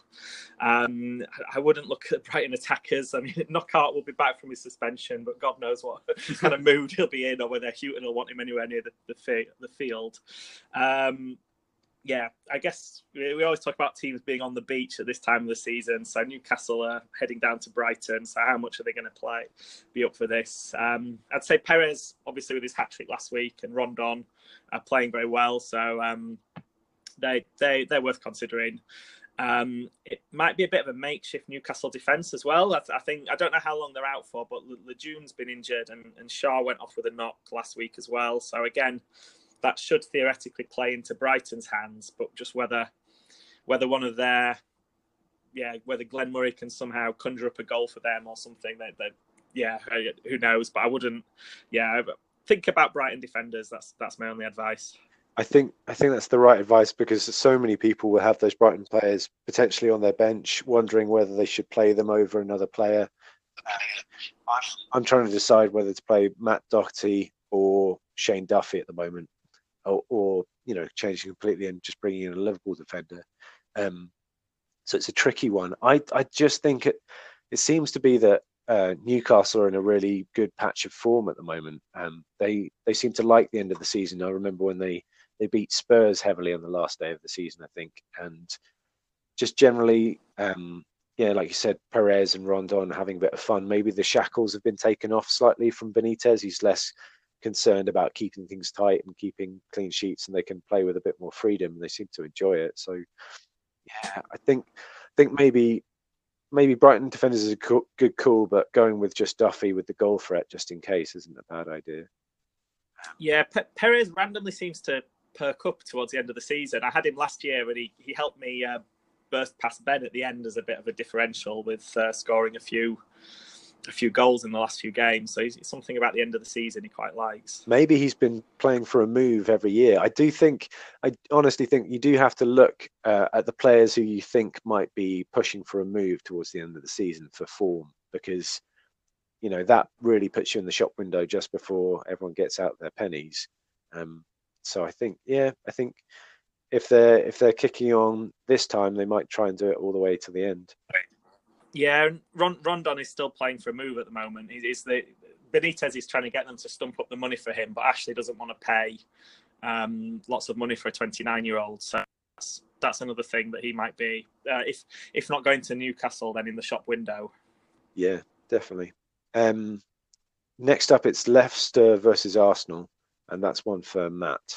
B: Um, I wouldn't look at Brighton attackers. I mean, Knockaert will be back from his suspension, but God knows what kind of mood he'll be in, or whether Houghton will want him anywhere near the the, the field. Um, yeah, I guess we always talk about teams being on the beach at this time of the season. So Newcastle are heading down to Brighton. So how much are they going to play? Be up for this? Um, I'd say Perez, obviously with his hat trick last week, and Rondon are playing very well. So um, they they they're worth considering. Um, it might be a bit of a makeshift Newcastle defence as well. I, I think I don't know how long they're out for, but Lejeune's been injured, and, and Shaw went off with a knock last week as well. So again, that should theoretically play into Brighton's hands, but just whether whether one of their, yeah, whether Glenn Murray can somehow conjure up a goal for them or something, they, they, yeah, who knows? But I wouldn't, yeah, think about Brighton defenders. That's that's my only advice.
A: I think I think that's the right advice because so many people will have those Brighton players potentially on their bench, wondering whether they should play them over another player. I'm, I'm trying to decide whether to play Matt Doherty or Shane Duffy at the moment. Or, or, you know, changing completely and just bringing in a Liverpool defender. Um, so it's a tricky one. I I just think it it seems to be that uh, Newcastle are in a really good patch of form at the moment. Um, they they seem to like the end of the season. I remember when they, they beat Spurs heavily on the last day of the season, I think. And just generally, um, yeah, like you said, Perez and Rondon having a bit of fun. Maybe the shackles have been taken off slightly from Benitez. He's less concerned about keeping things tight and keeping clean sheets, and they can play with a bit more freedom. They seem to enjoy it. So, yeah, I think I think maybe maybe Brighton defenders is a cool, good call, but going with just Duffy with the goal threat just in case isn't a bad idea.
B: Yeah, P- Perez randomly seems to perk up towards the end of the season. I had him last year, and he he helped me uh, burst past Ben at the end as a bit of a differential with uh, scoring a few. a few goals in the last few games. So it's something about the end of the season he quite likes.
A: Maybe he's been playing for a move every year. I do think, I honestly think you do have to look uh, at the players who you think might be pushing for a move towards the end of the season for form, because, you know, that really puts you in the shop window just before everyone gets out their pennies. Um, so I think, yeah, I think if they're, if they're kicking on this time, they might try and do it all the way to the end.
B: Right. Yeah, Ron, Rondon is still playing for a move at the moment. He's the Benitez is trying to get them to stump up the money for him, but Ashley doesn't want to pay um, lots of money for a twenty-nine-year-old. So that's, that's another thing that he might be, uh, if if not going to Newcastle, then in the shop window.
A: Yeah, definitely. Um, next up, it's Leicester versus Arsenal, and that's one for Matt.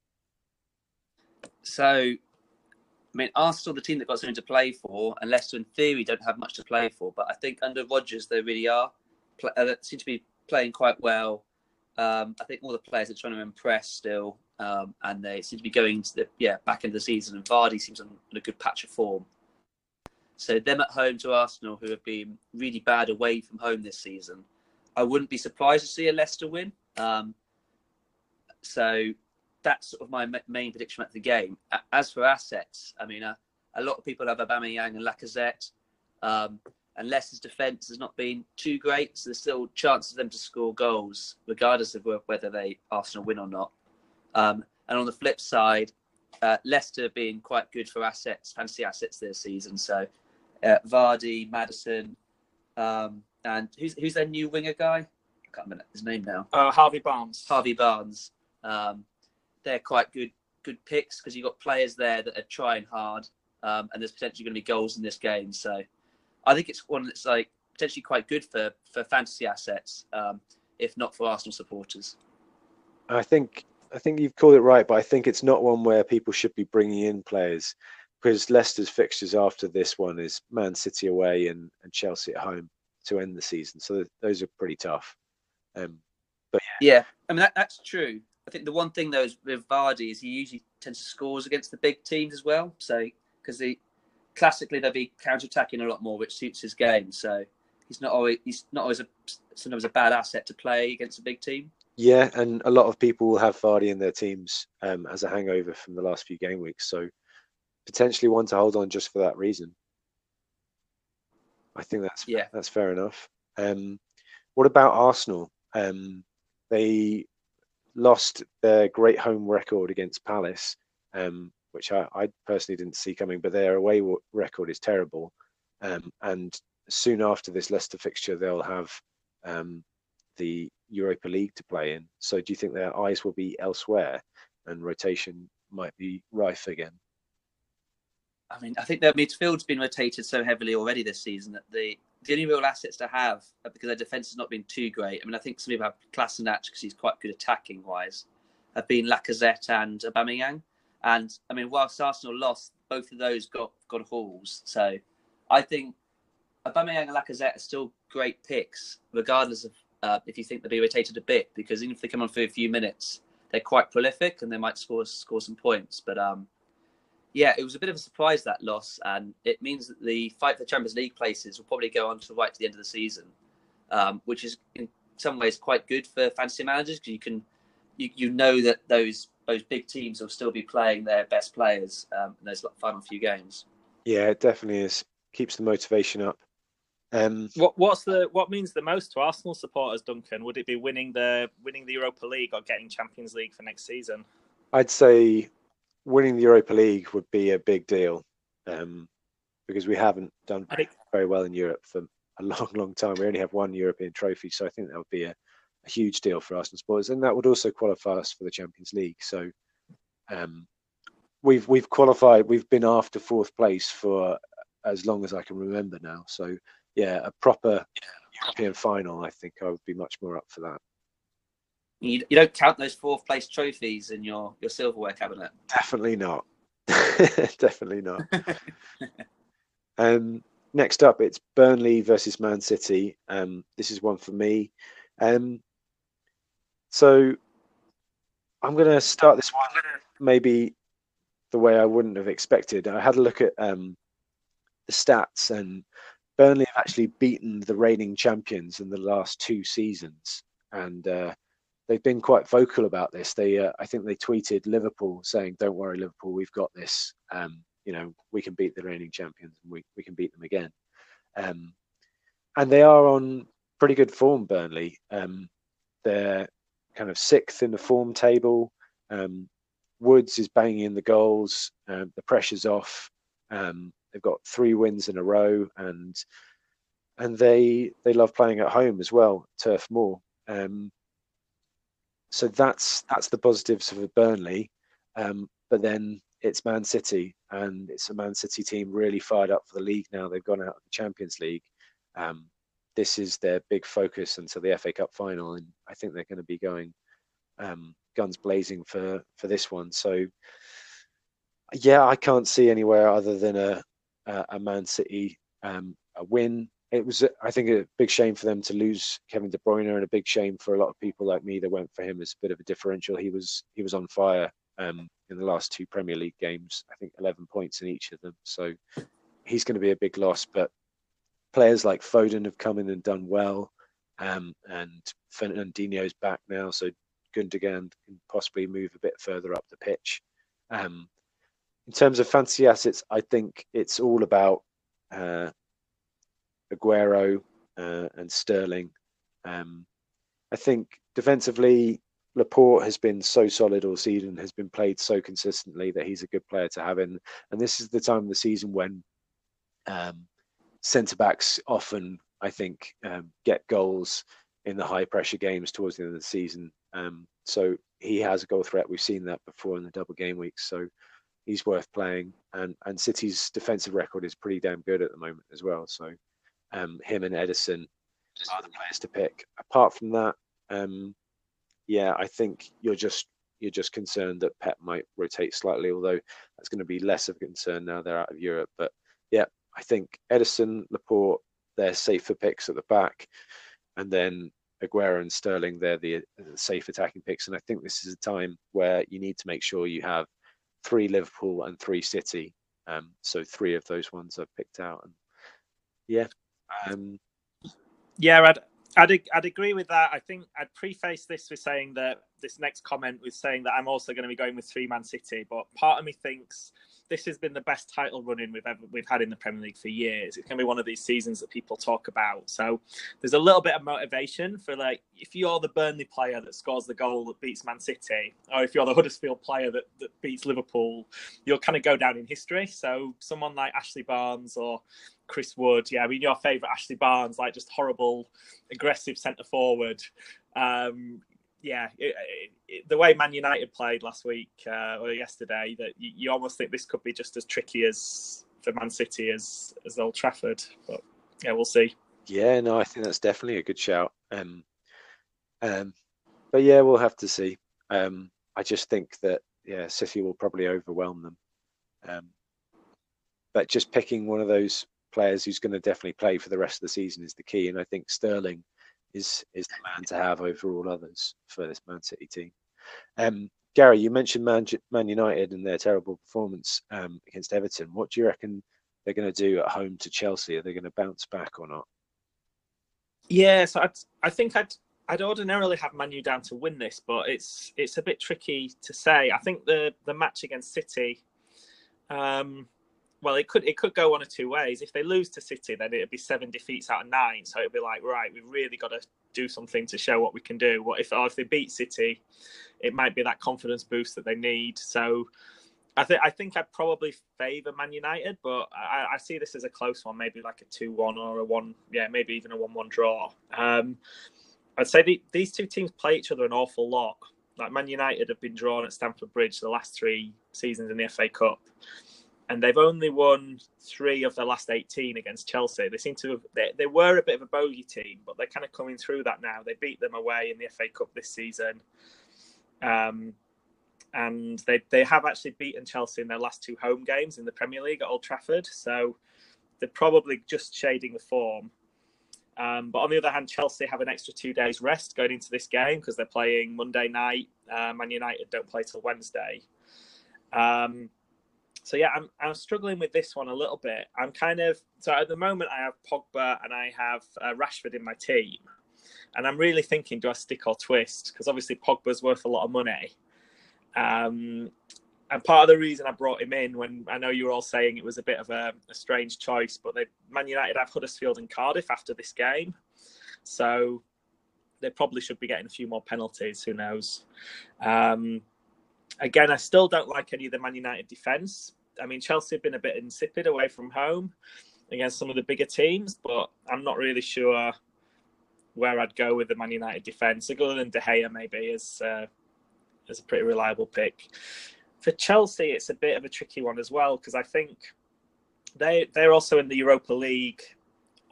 C: So, I mean, Arsenal, the team that got something to play for, and Leicester, in theory, don't have much to play for. But I think under Rodgers, they really are. Uh, seem to be playing quite well. Um, I think all the players are trying to impress still, um, and they seem to be going to the yeah back end of the season. And Vardy seems on a good patch of form. So them at home to Arsenal, who have been really bad away from home this season, I wouldn't be surprised to see a Leicester win. Um, so that's sort of my main prediction at the game. As for assets, I mean, uh, a lot of people have Aubameyang and Lacazette, um, and Leicester's defence has not been too great, so there's still chances of them to score goals, regardless of whether they Arsenal win or not. Um, and on the flip side, uh, Leicester being quite good for assets, fantasy assets this season. So uh, Vardy, Maddison, um, and who's who's their new winger guy? I can't remember his name now.
B: Uh, Harvey Barnes.
C: Harvey Barnes. Um, they're quite good good picks because you've got players there that are trying hard, um, and there's potentially going to be goals in this game. So I think it's one that's like potentially quite good for, for fantasy assets, um, if not for Arsenal supporters.
A: I think I think you've called it right, but I think it's not one where people should be bringing in players, because Leicester's fixtures after this one is Man City away and, and Chelsea at home to end the season. So those are pretty tough. Um, but
C: yeah. yeah, I mean that, that's true. I think the one thing though is with Vardy is he usually tends to score against the big teams as well. So because he classically they'll be counter-attacking a lot more, which suits his game. So he's not always he's not always a sometimes a bad asset to play against a big team.
A: Yeah, and a lot of people will have Vardy in their teams um, as a hangover from the last few game weeks. So potentially one to hold on just for that reason. I think that's yeah. that's fair enough. Um, what about Arsenal? Um, they lost their great home record against Palace, um, which I, I personally didn't see coming, but their away record is terrible. Um, and soon after this Leicester fixture, they'll have um, the Europa League to play in. So do you think their eyes will be elsewhere and rotation might be rife again?
C: I mean, I think their midfield's been rotated so heavily already this season that the the only real assets to have, because their defence has not been too great. I mean, I think some people have Kolasinac because he's quite good attacking wise, have been Lacazette and Aubameyang. And I mean, whilst Arsenal lost, both of those got got hauls. So I think Aubameyang and Lacazette are still great picks, regardless of uh, if you think they'll be rotated a bit, because even if they come on for a few minutes, they're quite prolific and they might score score some points. But um, yeah, it was a bit of a surprise, that loss, and it means that the fight for Champions League places will probably go on to right to the end of the season, um, which is in some ways quite good for fantasy managers, because you can you, you know that those those big teams will still be playing their best players um, in those final few games.
A: Yeah, it definitely is. Keeps the motivation up. Um,
B: what what's the what means the most to Arsenal supporters, Duncan? Would it be winning the winning the Europa League or getting Champions League for next season?
A: I'd say winning the Europa League would be a big deal, um, because we haven't done think, very well in Europe for a long, long time. We only have one European trophy, so I think that would be a, a huge deal for Arsenal supporters, and that would also qualify us for the Champions League. So um, we've we've qualified. We've been after fourth place for as long as I can remember now. So yeah, a proper European final, I think I would be much more up for that.
C: You, you don't count those fourth place trophies in your, your silverware cabinet?
A: Definitely not. Definitely not. um, next up, it's Burnley versus Man City. Um, this is one for me. Um, so I'm going to start this one maybe the way I wouldn't have expected. I had a look at um, the stats, and Burnley have actually beaten the reigning champions in the last two seasons. And uh, they've been quite vocal about this. They, uh, I think they tweeted Liverpool saying, "Don't worry, Liverpool, we've got this. Um, you know, we can beat the reigning champions, and we, we can beat them again." Um, and they are on pretty good form, Burnley. Um, they're kind of sixth in the form table. Um, Woods is banging in the goals. Um, the pressure's off. Um, they've got three wins in a row, and and they they love playing at home as well, Turf Moor. Um, So that's that's the positives of Burnley, um, but then it's Man City, and it's a Man City team really fired up for the league now. They've gone out of the Champions League, um, this is their big focus until the F A Cup final, and I think they're going to be going um, guns blazing for for this one. So yeah, I can't see anywhere other than a a, a Man City um, a win. It was, I think, a big shame for them to lose Kevin De Bruyne, and a big shame for a lot of people like me that went for him as a bit of a differential. He was he was on fire um, in the last two Premier League games. I think eleven points in each of them. So he's going to be a big loss. But players like Foden have come in and done well, um, and Fernandinho's back now, so Gundogan can possibly move a bit further up the pitch. Um, in terms of fantasy assets, I think it's all about uh, Aguero uh, and Sterling. Um, I think defensively, Laporte has been so solid all season, has been played so consistently that he's a good player to have in. And this is the time of the season when um, centre backs often, I think, um, get goals in the high pressure games towards the end of the season. Um, so he has a goal threat. We've seen that before in the double game weeks. So he's worth playing. And and City's defensive record is pretty damn good at the moment as well. So um, him and Edison are the players to pick. Apart from that, um, yeah, I think you're just you're just concerned that Pep might rotate slightly, although that's going to be less of a concern now they're out of Europe. But yeah, I think Edison, Laporte, they're safer picks at the back, and then Aguero and Sterling, they're the, the safe attacking picks. And I think this is a time where you need to make sure you have three Liverpool and three City. Um, so three of those ones I've picked out. And yeah. Um,
B: yeah, I'd, I'd, I'd agree with that. I think I'd preface this with saying that this next comment with saying that I'm also going to be going with three Man City. But part of me thinks this has been the best title running we've ever we've had in the Premier League for years. It's going to be one of these seasons that people talk about. So there's a little bit of motivation for, like, if you're the Burnley player that scores the goal that beats Man City, or if you're the Huddersfield player that, that beats Liverpool, you'll kind of go down in history. So someone like Ashley Barnes or Chris Wood, yeah, I mean, your favourite Ashley Barnes, like just horrible, aggressive centre forward. Um, yeah, it, it, the way Man United played last week uh, or yesterday, that you, you almost think this could be just as tricky as for Man City as as Old Trafford. But yeah, we'll see.
A: Yeah, no, I think that's definitely a good shout. Um, um, but yeah, we'll have to see. Um, I just think that yeah, City will probably overwhelm them. Um, but just picking one of those players who's going to definitely play for the rest of the season is the key, and I think Sterling is is the man to have over all others for this Man City team. Um, Gary, you mentioned Man, Man United and their terrible performance um, against Everton. What do you reckon they're going to do at home to Chelsea? Are they going to bounce back or not?
B: Yeah, so I'd, I think I'd I'd ordinarily have Man U down to win this, but it's it's a bit tricky to say. I think the the match against City, um, well, it could it could go one of two ways. If they lose to City, then it'd be seven defeats out of nine. So it'd be like, right, we've really got to do something to show what we can do. What if, or if they beat City, it might be that confidence boost that they need. So I think I think I'd probably favour Man United, but I, I see this as a close one, maybe like a two-one or a one, yeah, maybe even a one-one draw. Um, I'd say the, these two teams play each other an awful lot. Like Man United have been drawn at Stamford Bridge the last three seasons in the F A Cup, and they've only won three of their last eighteen against Chelsea. They seem to have, they, they were a bit of a bogey team, but they're kind of coming through that now. They beat them away in the F A Cup this season. Um, and they, they have actually beaten Chelsea in their last two home games in the Premier League at Old Trafford. So they're probably just shading the form. Um, but on the other hand, Chelsea have an extra two days rest going into this game because they're playing Monday night. Uh, Man United don't play till Wednesday. Um, so yeah, I'm I'm struggling with this one a little bit. I'm kind of so at the moment I have Pogba and I have uh, Rashford in my team, and I'm really thinking, do I stick or twist? Because obviously Pogba's worth a lot of money. Um, and part of the reason I brought him in, when I know you were all saying it was a bit of a, a strange choice, but they, Man United have Huddersfield and Cardiff after this game. So they probably should be getting a few more penalties. Who knows? Um, again, I still don't like any of the Man United defence. I mean, Chelsea have been a bit insipid away from home against some of the bigger teams, but I'm not really sure where I'd go with the Man United defence. Other than De Gea, maybe, is, uh, is a pretty reliable pick. For Chelsea, it's a bit of a tricky one as well, because I think they, they're also in the Europa League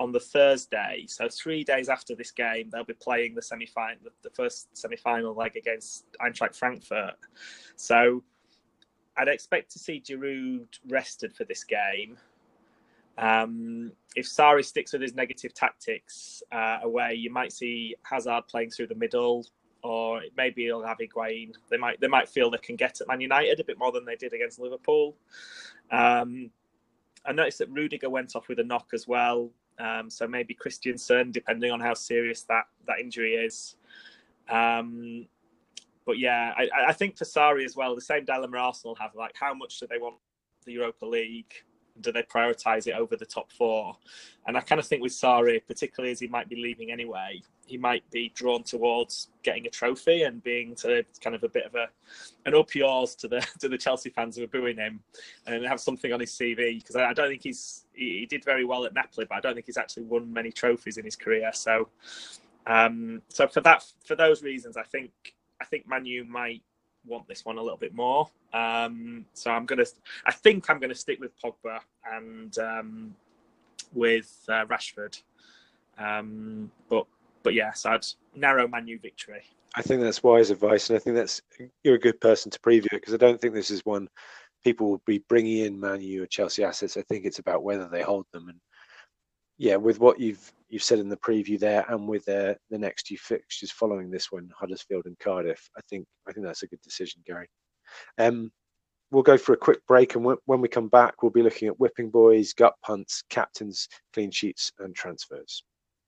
B: on the Thursday. So three days after this game, they'll be playing the semi-final, the first semi-final leg against Eintracht Frankfurt. So I'd expect to see Giroud rested for this game. Um, if Sarri sticks with his negative tactics uh, away, you might see Hazard playing through the middle, or maybe he'll have Higuain. They might they might feel they can get at Man United a bit more than they did against Liverpool. Um, I noticed that Rudiger went off with a knock as well, um, so maybe Christensen, depending on how serious that, that injury is. Um, but yeah, I, I think for Sarri as well, the same dilemma Arsenal have, like how much do they want the Europa League? Do they prioritise it over the top four? And I kind of think with Sarri, particularly as he might be leaving anyway, he might be drawn towards getting a trophy and being to kind of a bit of a an up yours to the to the Chelsea fans who are booing him, and have something on his C V, because I, I don't think he's he, he did very well at Napoli, but I don't think he's actually won many trophies in his career. So, um, so for that for those reasons, I think I think Man U might want this one a little bit more. Um, so I'm gonna, I think I'm gonna stick with Pogba and um, with uh, Rashford. Um, but but yes, I'd narrow Man U victory.
A: I think that's wise advice, and I think that's you're a good person to preview it, because I don't think this is one people will be bringing in Man U or Chelsea assets. I think it's about whether they hold them, and yeah, with what you've you've said in the preview there, and with their the next few fixtures following this one, Huddersfield and Cardiff, I think I think that's a good decision, Gary. Um, we'll go for a quick break, and w- when we come back, we'll be looking at whipping boys, gut punts, captains, clean sheets, and transfers.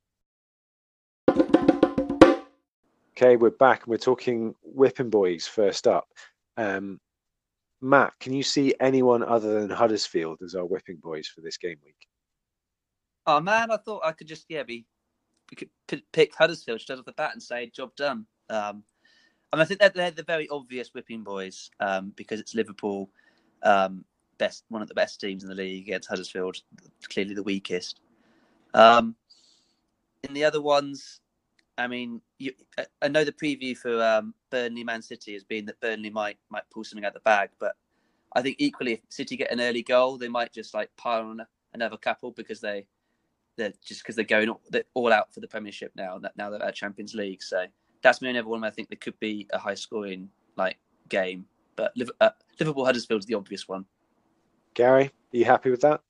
A: Okay, we're back, and we're talking whipping boys first up. Um, Matt, can you see anyone other than Huddersfield as our whipping boys for this game week?
C: Oh man, I thought I could just yeah be we could p- pick Huddersfield straight off the bat and say job done. Um, I mean, I think that they're the very obvious whipping boys um, because it's Liverpool, um, best one of the best teams in the league against Huddersfield, clearly the weakest. Um, in the other ones, I mean, you, I know the preview for um, Burnley Man City has been that Burnley might might pull something out the bag, but I think equally if City get an early goal, they might just like pile on another couple because they. They're just because they're going all, they're all out for the Premiership now. Now they're at Champions League, so that's my only one where I think there could be a high scoring like game. But uh, Liverpool Huddersfield is the obvious one.
A: Gary, are you happy with that?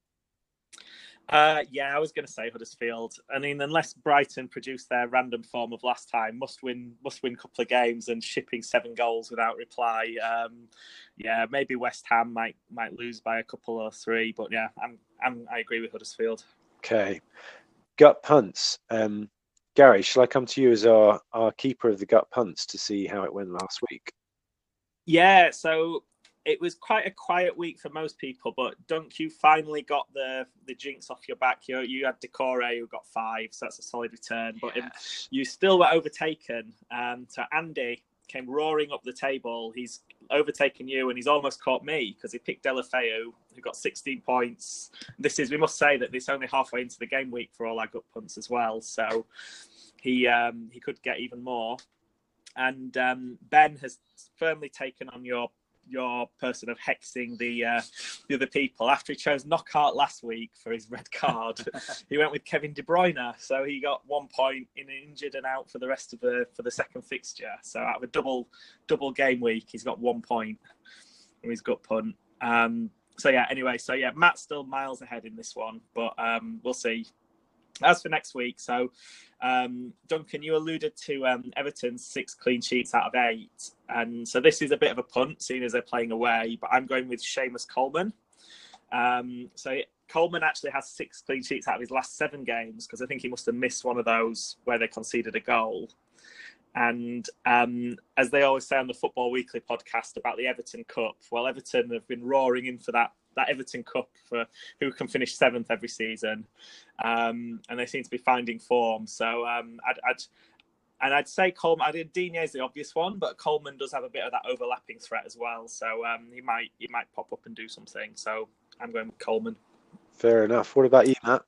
B: Uh, yeah, I was going to say Huddersfield. I mean, unless Brighton produced their random form of last time, must win, must win a couple of games and shipping seven goals without reply. Um, yeah, maybe West Ham might might lose by a couple or three, but yeah, I'm, I'm I agree with Huddersfield.
A: Okay, gut punts. Um, Gary, shall I come to you as our, our keeper of the gut punts to see how it went last week?
B: Yeah, so it was quite a quiet week for most people, but Dunk, you finally got the, the jinx off your back. You you had Decore who got five, so that's a solid return. But yes. You still were overtaken. Um, so Andy came roaring up the table. He's overtaken you, and he's almost caught me because he picked Deulofeu, who got sixteen points. This is, we must say that this only halfway into the game week for all our gut punts as well. So he um, he could get even more. And um, Ben has firmly taken on your your person of hexing the uh, the other people. After he chose Knockaert last week for his red card, he went with Kevin De Bruyne. So he got one point in injured and out for the rest of the for the second fixture. So out of a double double game week, he's got one point from his gut punt. Um, so yeah, anyway, so yeah, Matt's still miles ahead in this one, but um, we'll see. As for next week, so um, Duncan, you alluded to um, Everton's six clean sheets out of eight, and so this is a bit of a punt, seeing as they're playing away. But I'm going with Seamus Coleman. Um, so Coleman actually has six clean sheets out of his last seven games, because I think he must have missed one of those where they conceded a goal. And um, as they always say on the Football Weekly podcast about the Everton Cup, well, Everton have been roaring in for that that Everton Cup for who can finish seventh every season, um, and they seem to be finding form. So um, I'd, I'd and I'd say Coleman. I did Digne is the obvious one, but Coleman does have a bit of that overlapping threat as well. So um, he might he might pop up and do something. So I'm going with Coleman.
A: Fair enough. What about you, Matt?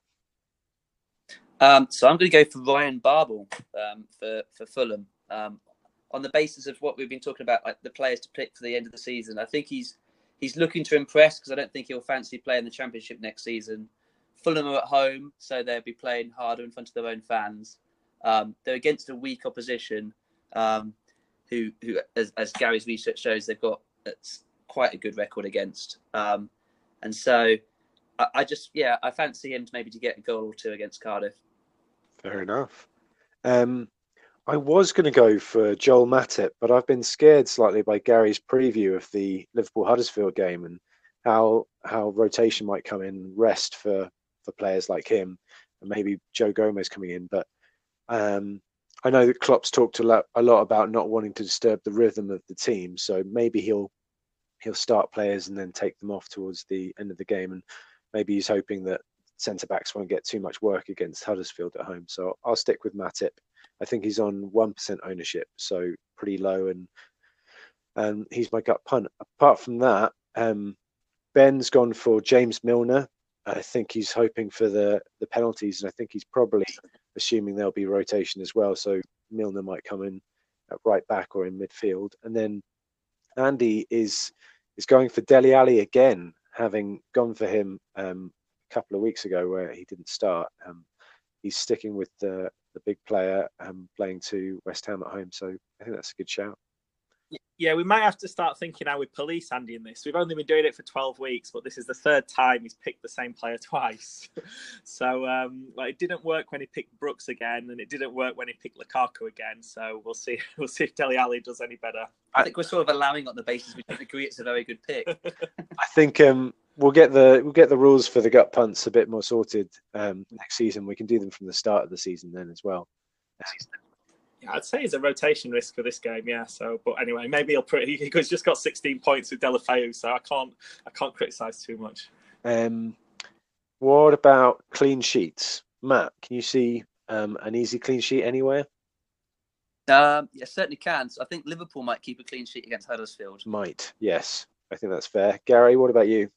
C: Um, so I'm going to go for Ryan Babel um, for for Fulham. Um, on the basis of what we've been talking about, like the players to pick for the end of the season, I think he's he's looking to impress, because I don't think he'll fancy playing the Championship next season Fulham are at home, so they'll be playing harder in front of their own fans. Um, they're against a weak opposition, um, who, who as, as Gary's research shows, they've got quite a good record against. Um, and so I, I just, yeah, I fancy him to maybe to get a goal or two against Cardiff.
A: Fair enough. Um, I was going to go for Joel Matip, but I've been scared slightly by Gary's preview of the Liverpool Huddersfield game and how how rotation might come in, rest for, for players like him, and maybe Joe Gomez coming in. But um, I know that Klopp's talked a lot, a lot about not wanting to disturb the rhythm of the team, so maybe he'll he'll start players and then take them off towards the end of the game, and maybe he's hoping that centre backs won't get too much work against Huddersfield at home. So I'll stick with Matip. I think he's on one percent ownership, so pretty low, and and he's my gut punt. Apart from that, um, Ben's gone for James Milner. I think he's hoping for the, the penalties, and I think he's probably assuming there'll be rotation as well. So Milner might come in at right back or in midfield. And then Andy is is going for Dele Alli again, having gone for him um, a couple of weeks ago where he didn't start. Um, he's sticking with the the big player um, playing to West Ham at home. So I think that's a good shout.
B: Yeah, we might have to start thinking how we police Andy in this. We've only been doing it for twelve weeks, but this is the third time he's picked the same player twice. so um, like, it didn't work when he picked Brooks again, and it didn't work when he picked Lukaku again. So we'll see. We'll see if Dele Alli does any better.
C: I think we're sort of allowing on the basis we don't agree it's a very good pick.
A: I think um, we'll get the we'll get the rules for the gut punts a bit more sorted um, next season. We can do them from the start of the season then as well.
B: Yeah, I'd say he's a rotation risk for this game. Yeah. So, but anyway, maybe he'll put. He, he's just got sixteen points with Deulofeu, so I can't. I can't criticise too much.
A: Um, what about clean sheets, Matt? Can you see um, an easy clean sheet anywhere?
C: Um, yeah, certainly can. So I think Liverpool might keep a clean sheet against Huddersfield.
A: Might, yes. I think that's fair. Gary, what about you?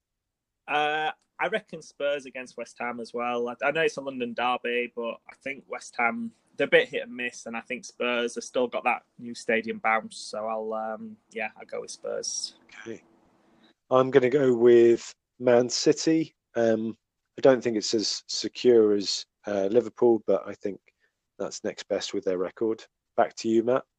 B: Uh, I reckon Spurs against West Ham as well. I, I know it's a London derby, but I think West Ham, they're a bit hit and miss, and I think Spurs have still got that new stadium bounce. So I'll, um, yeah, I'll go with Spurs.
A: Okay. I'm going to go with Man City. Um, I don't think it's as secure as uh, Liverpool, but I think that's next best with their record. Back to you, Matt.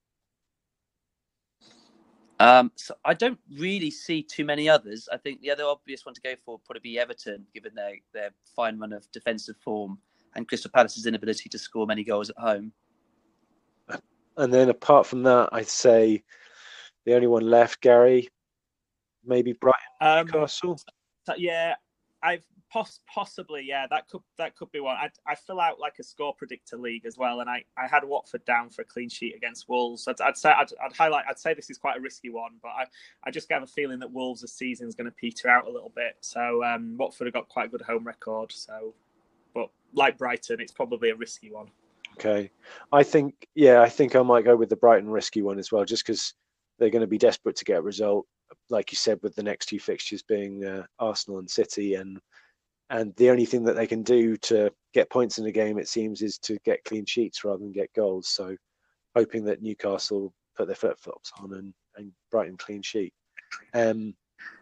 C: Um, so I don't really see too many others. I think the other obvious one to go for would probably be Everton, given their, their fine run of defensive form and Crystal Palace's inability to score many goals at home.
A: And then apart from that, I'd say the only one left, Gary, maybe Brighton,
B: um,
A: Newcastle.
B: So, yeah, I've poss- possibly, yeah, that could that could be one. I I fill out like a score predictor league as well, and I, I had Watford down for a clean sheet against Wolves. I'd, I'd say I'd, I'd highlight. I'd say this is quite a risky one, but I, I just have a feeling that Wolves' season is going to peter out a little bit. So um, Watford have got quite a good home record. So, but like Brighton, it's probably a risky one.
A: Okay, I think yeah, I think I might go with the Brighton risky one as well, just because they're going to be desperate to get a result, like you said, with the next two fixtures being uh, Arsenal and City, and and the only thing that they can do to get points in the game, it seems, is to get clean sheets rather than get goals. So, hoping that Newcastle put their flip flops on and and Brighton clean sheet. Um.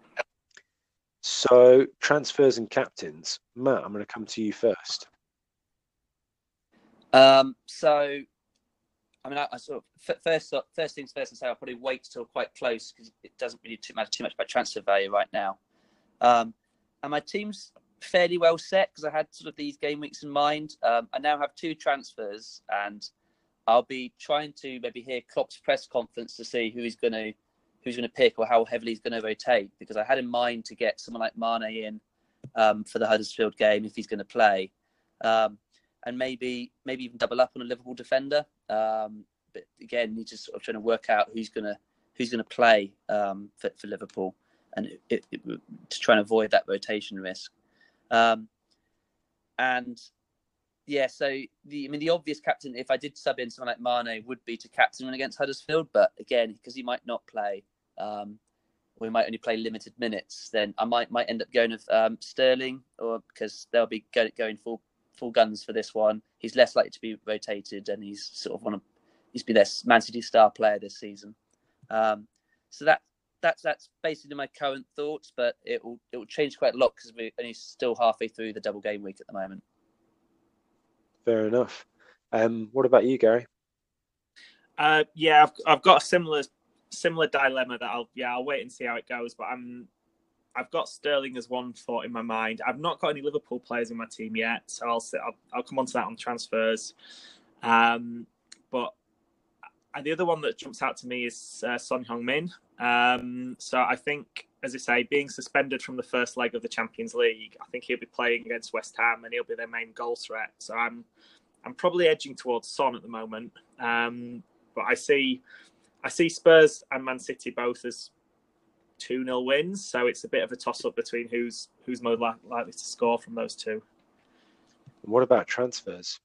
A: So transfers and captains, Matt, I'm going to come to you first.
C: Um, so, I mean, I, I sort of first first things first, and say I'll probably wait till quite close because it doesn't really too much too much about transfer value right now. Um, and my team's fairly well set because I had sort of these game weeks in mind. Um, I now have two transfers, and I'll be trying to maybe hear Klopp's press conference to see who he's going to who's going to pick or how heavily he's going to rotate. Because I had in mind to get someone like Mane in um, for the Huddersfield game if he's going to play. Um, And maybe maybe even double up on a Liverpool defender. Um, but again, he's just sort of trying to work out who's gonna who's gonna play um, for, for Liverpool, and it, it, it, to try and avoid that rotation risk. Um, and yeah, so the I mean the obvious captain, if I did sub in someone like Mane, would be to captain him against Huddersfield. But again, because he might not play, um, or he might only play limited minutes, then I might might end up going with um, Sterling, or because they'll be go, going full. full guns for this one. He's less likely to be rotated, and he's sort of one of he's been their Man City star player this season. Um, so that that's that's basically my current thoughts, but it will it will change quite a lot because we're only still halfway through the double game week at the moment.
A: Fair enough. Um, what about you, Gary?
B: Uh, yeah, I've, I've got a similar similar dilemma that I'll yeah I'll wait and see how it goes. But I'm I've got Sterling as one thought in my mind. I've not got any Liverpool players in my team yet, so I'll I'll, I'll come on to that on transfers. Um, but the other one that jumps out to me is uh, Son Heung-min. Um, so I think, as I say, being suspended from the first leg of the Champions League, I think he'll be playing against West Ham and he'll be their main goal threat. So I'm I'm probably edging towards Son at the moment. Um, but I see I see Spurs and Man City both as two nil wins. So it's a bit of a toss-up between who's who's more li- likely to score from those two.
A: What about transfers?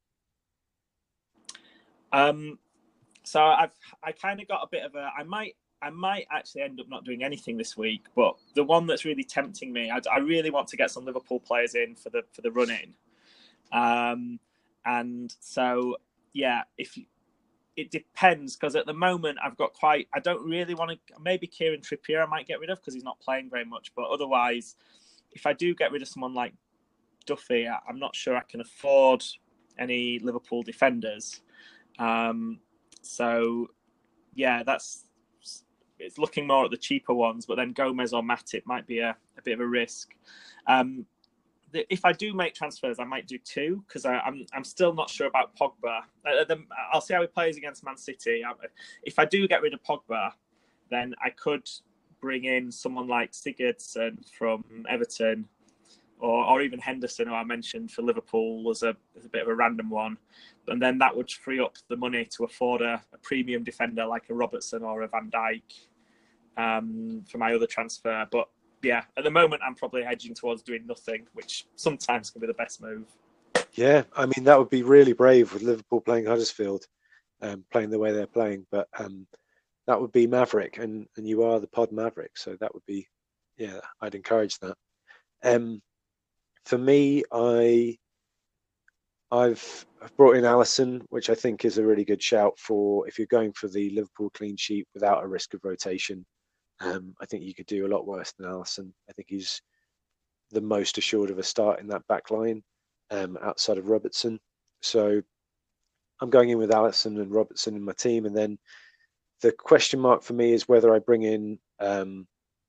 B: Um, so I've I kind of got a bit of a I might I might actually end up not doing anything this week, but the one that's really tempting me, I, I really want to get some Liverpool players in for the for the run in, um, and so yeah, if you, it depends because at the moment I've got quite I don't really want to maybe Kieran Trippier I might get rid of because he's not playing very much, but otherwise, if I do get rid of someone like Duffy, I'm not sure I can afford any Liverpool defenders. Um, so, yeah, that's it's looking more at the cheaper ones, but then Gomez or Matip might be a, a bit of a risk. Um, the, if I do make transfers, I might do two because I'm I'm still not sure about Pogba. Uh, the, I'll see how he plays against Man City. If I do get rid of Pogba, then I could bring in someone like Sigurdsson from Everton. Or, or even Henderson, who I mentioned for Liverpool, was a, was a bit of a random one. And then that would free up the money to afford a, a premium defender like a Robertson or a Van Dijk um, for my other transfer. But yeah, at the moment, I'm probably hedging towards doing nothing, which sometimes can be the best move.
A: Yeah, I mean, that would be really brave with Liverpool playing Huddersfield, um, playing the way they're playing. But um, that would be Maverick, and, and you are the pod Maverick. So that would be, yeah, I'd encourage that. Um, For me, I, I've brought in Alisson, which I think is a really good shout for if you're going for the Liverpool clean sheet without a risk of rotation. Um, I think you could do a lot worse than Alisson. I think he's the most assured of a start in that back line um, outside of Robertson. So I'm going in with Alisson and Robertson in my team. And then the question mark for me is whether I bring in um,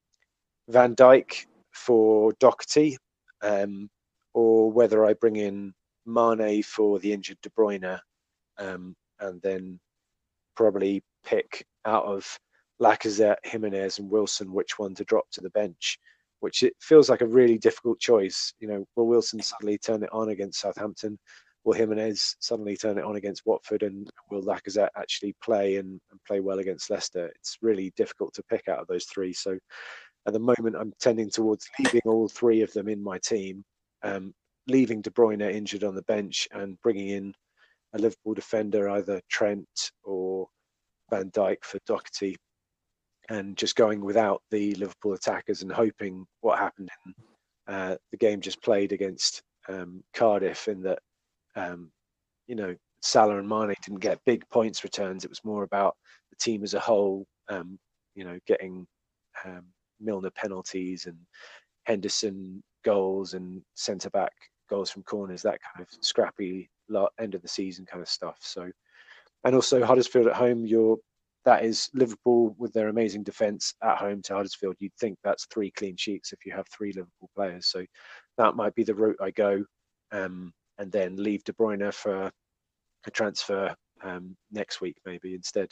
A: Van Dijk for Doherty. Um, or whether I bring in Mane for the injured De Bruyne, um, and then probably pick out of Lacazette, Jimenez, and Wilson which one to drop to the bench. Which it feels like a really difficult choice. You know, will Wilson suddenly turn it on against Southampton? Will Jimenez suddenly turn it on against Watford? And will Lacazette actually play and, and play well against Leicester? It's really difficult to pick out of those three. So at the moment, I'm tending towards leaving all three of them in my team, um, leaving De Bruyne injured on the bench and bringing in a Liverpool defender, either Trent or Van Dijk for Doherty, and just going without the Liverpool attackers and hoping what happened in uh, the game just played against um, Cardiff in that, um, you know, Salah and Mane didn't get big points returns. It was more about the team as a whole, um, you know, getting um, Milner penalties and Henderson goals and centre back goals from corners, that kind of scrappy end of the season kind of stuff. So, and also Huddersfield at home, you're that is Liverpool with their amazing defence at home to Huddersfield. You'd think that's three clean sheets if you have three Liverpool players. So that might be the route I go, um, and then leave De Bruyne for a transfer um, next week maybe instead.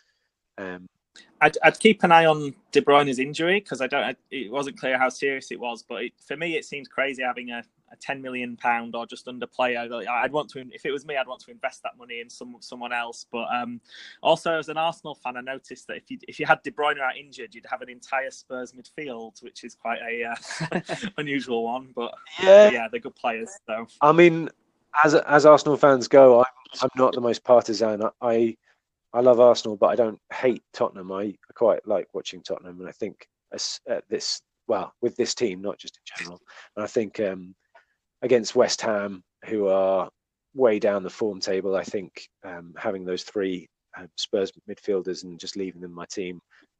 A: Um,
B: I'd, I'd keep an eye on De Bruyne's injury because I don't. It wasn't clear how serious it was, but it, for me, it seems crazy having a, a ten million pound or just under player. I'd want to, if it was me, I'd want to invest that money in some someone else. But um, also, as an Arsenal fan, I noticed that if you if you had De Bruyne out injured, you'd have an entire Spurs midfield, which is quite a uh, unusual one. But yeah, but yeah, they're good players. So
A: I mean, as as Arsenal fans go, I'm I'm not the most partisan. I. I love Arsenal, but I don't hate Tottenham. I, I quite like watching Tottenham, and I think at this, well, with this team, not just in general. And I think um, against West Ham, who are way down the form table, I think um, having those three uh, Spurs midfielders and just leaving them in my team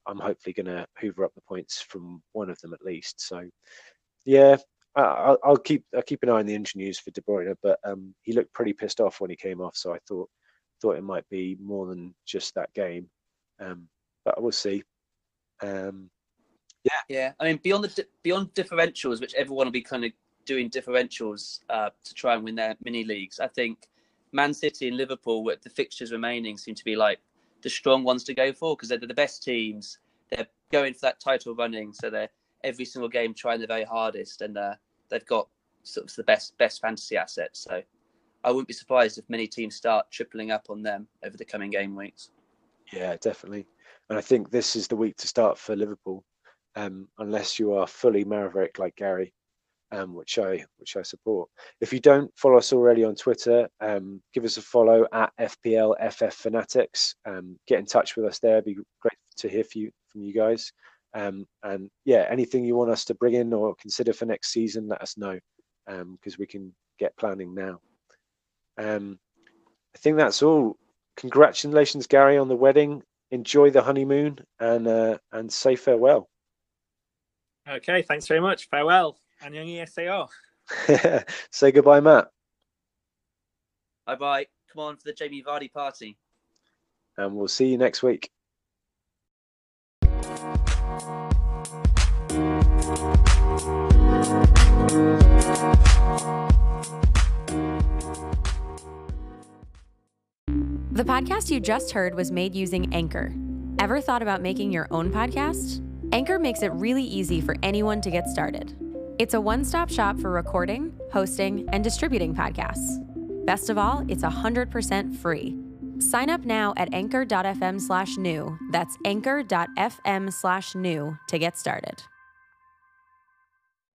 A: I'm hopefully going to hoover up the points from one of them at least. So, yeah, I'll, I'll keep I'll keep an eye on the injury news for De Bruyne, but um, he looked pretty pissed off when he came off. So I thought thought it might be more than just that game, um, but we'll see. Um, yeah,
C: yeah. I mean, beyond the beyond differentials, which everyone will be kind of doing differentials uh, to try and win their mini leagues. I think Man City and Liverpool, with the fixtures remaining, seem to be like the strong ones to go for because they're the best teams. They're going for that title running, so they're every single game trying their very hardest, and uh, they've got sort of the best best fantasy assets. So I wouldn't be surprised if many teams start tripling up on them over the coming game weeks.
A: Yeah, definitely. And I think this is the week to start for Liverpool, um, unless you are fully maverick like Gary, um, which I which I support. If you don't follow us already on Twitter, um, give us a follow at F P L F F Fanatics. Um, get in touch with us there. It'd be great to hear from you, from you guys. Um, and yeah, anything you want us to bring in or consider for next season, let us know, because um, we can get planning now. Um, I think that's all. Congratulations, Gary, on the wedding. Enjoy the honeymoon and uh, and say farewell.
B: Okay, thanks very much. Farewell. Annyeonghaseyo.
A: Say goodbye, Matt.
C: Bye bye. Come on for the Jamie Vardy party.
A: And we'll see you next week.
D: The podcast you just heard was made using Anchor. Ever thought about making your own podcast? Anchor makes it really easy for anyone to get started. It's a one-stop shop for recording, hosting, and distributing podcasts. Best of all, it's one hundred percent free. Sign up now at anchor.fm slash new. That's anchor.fm slash new to get started.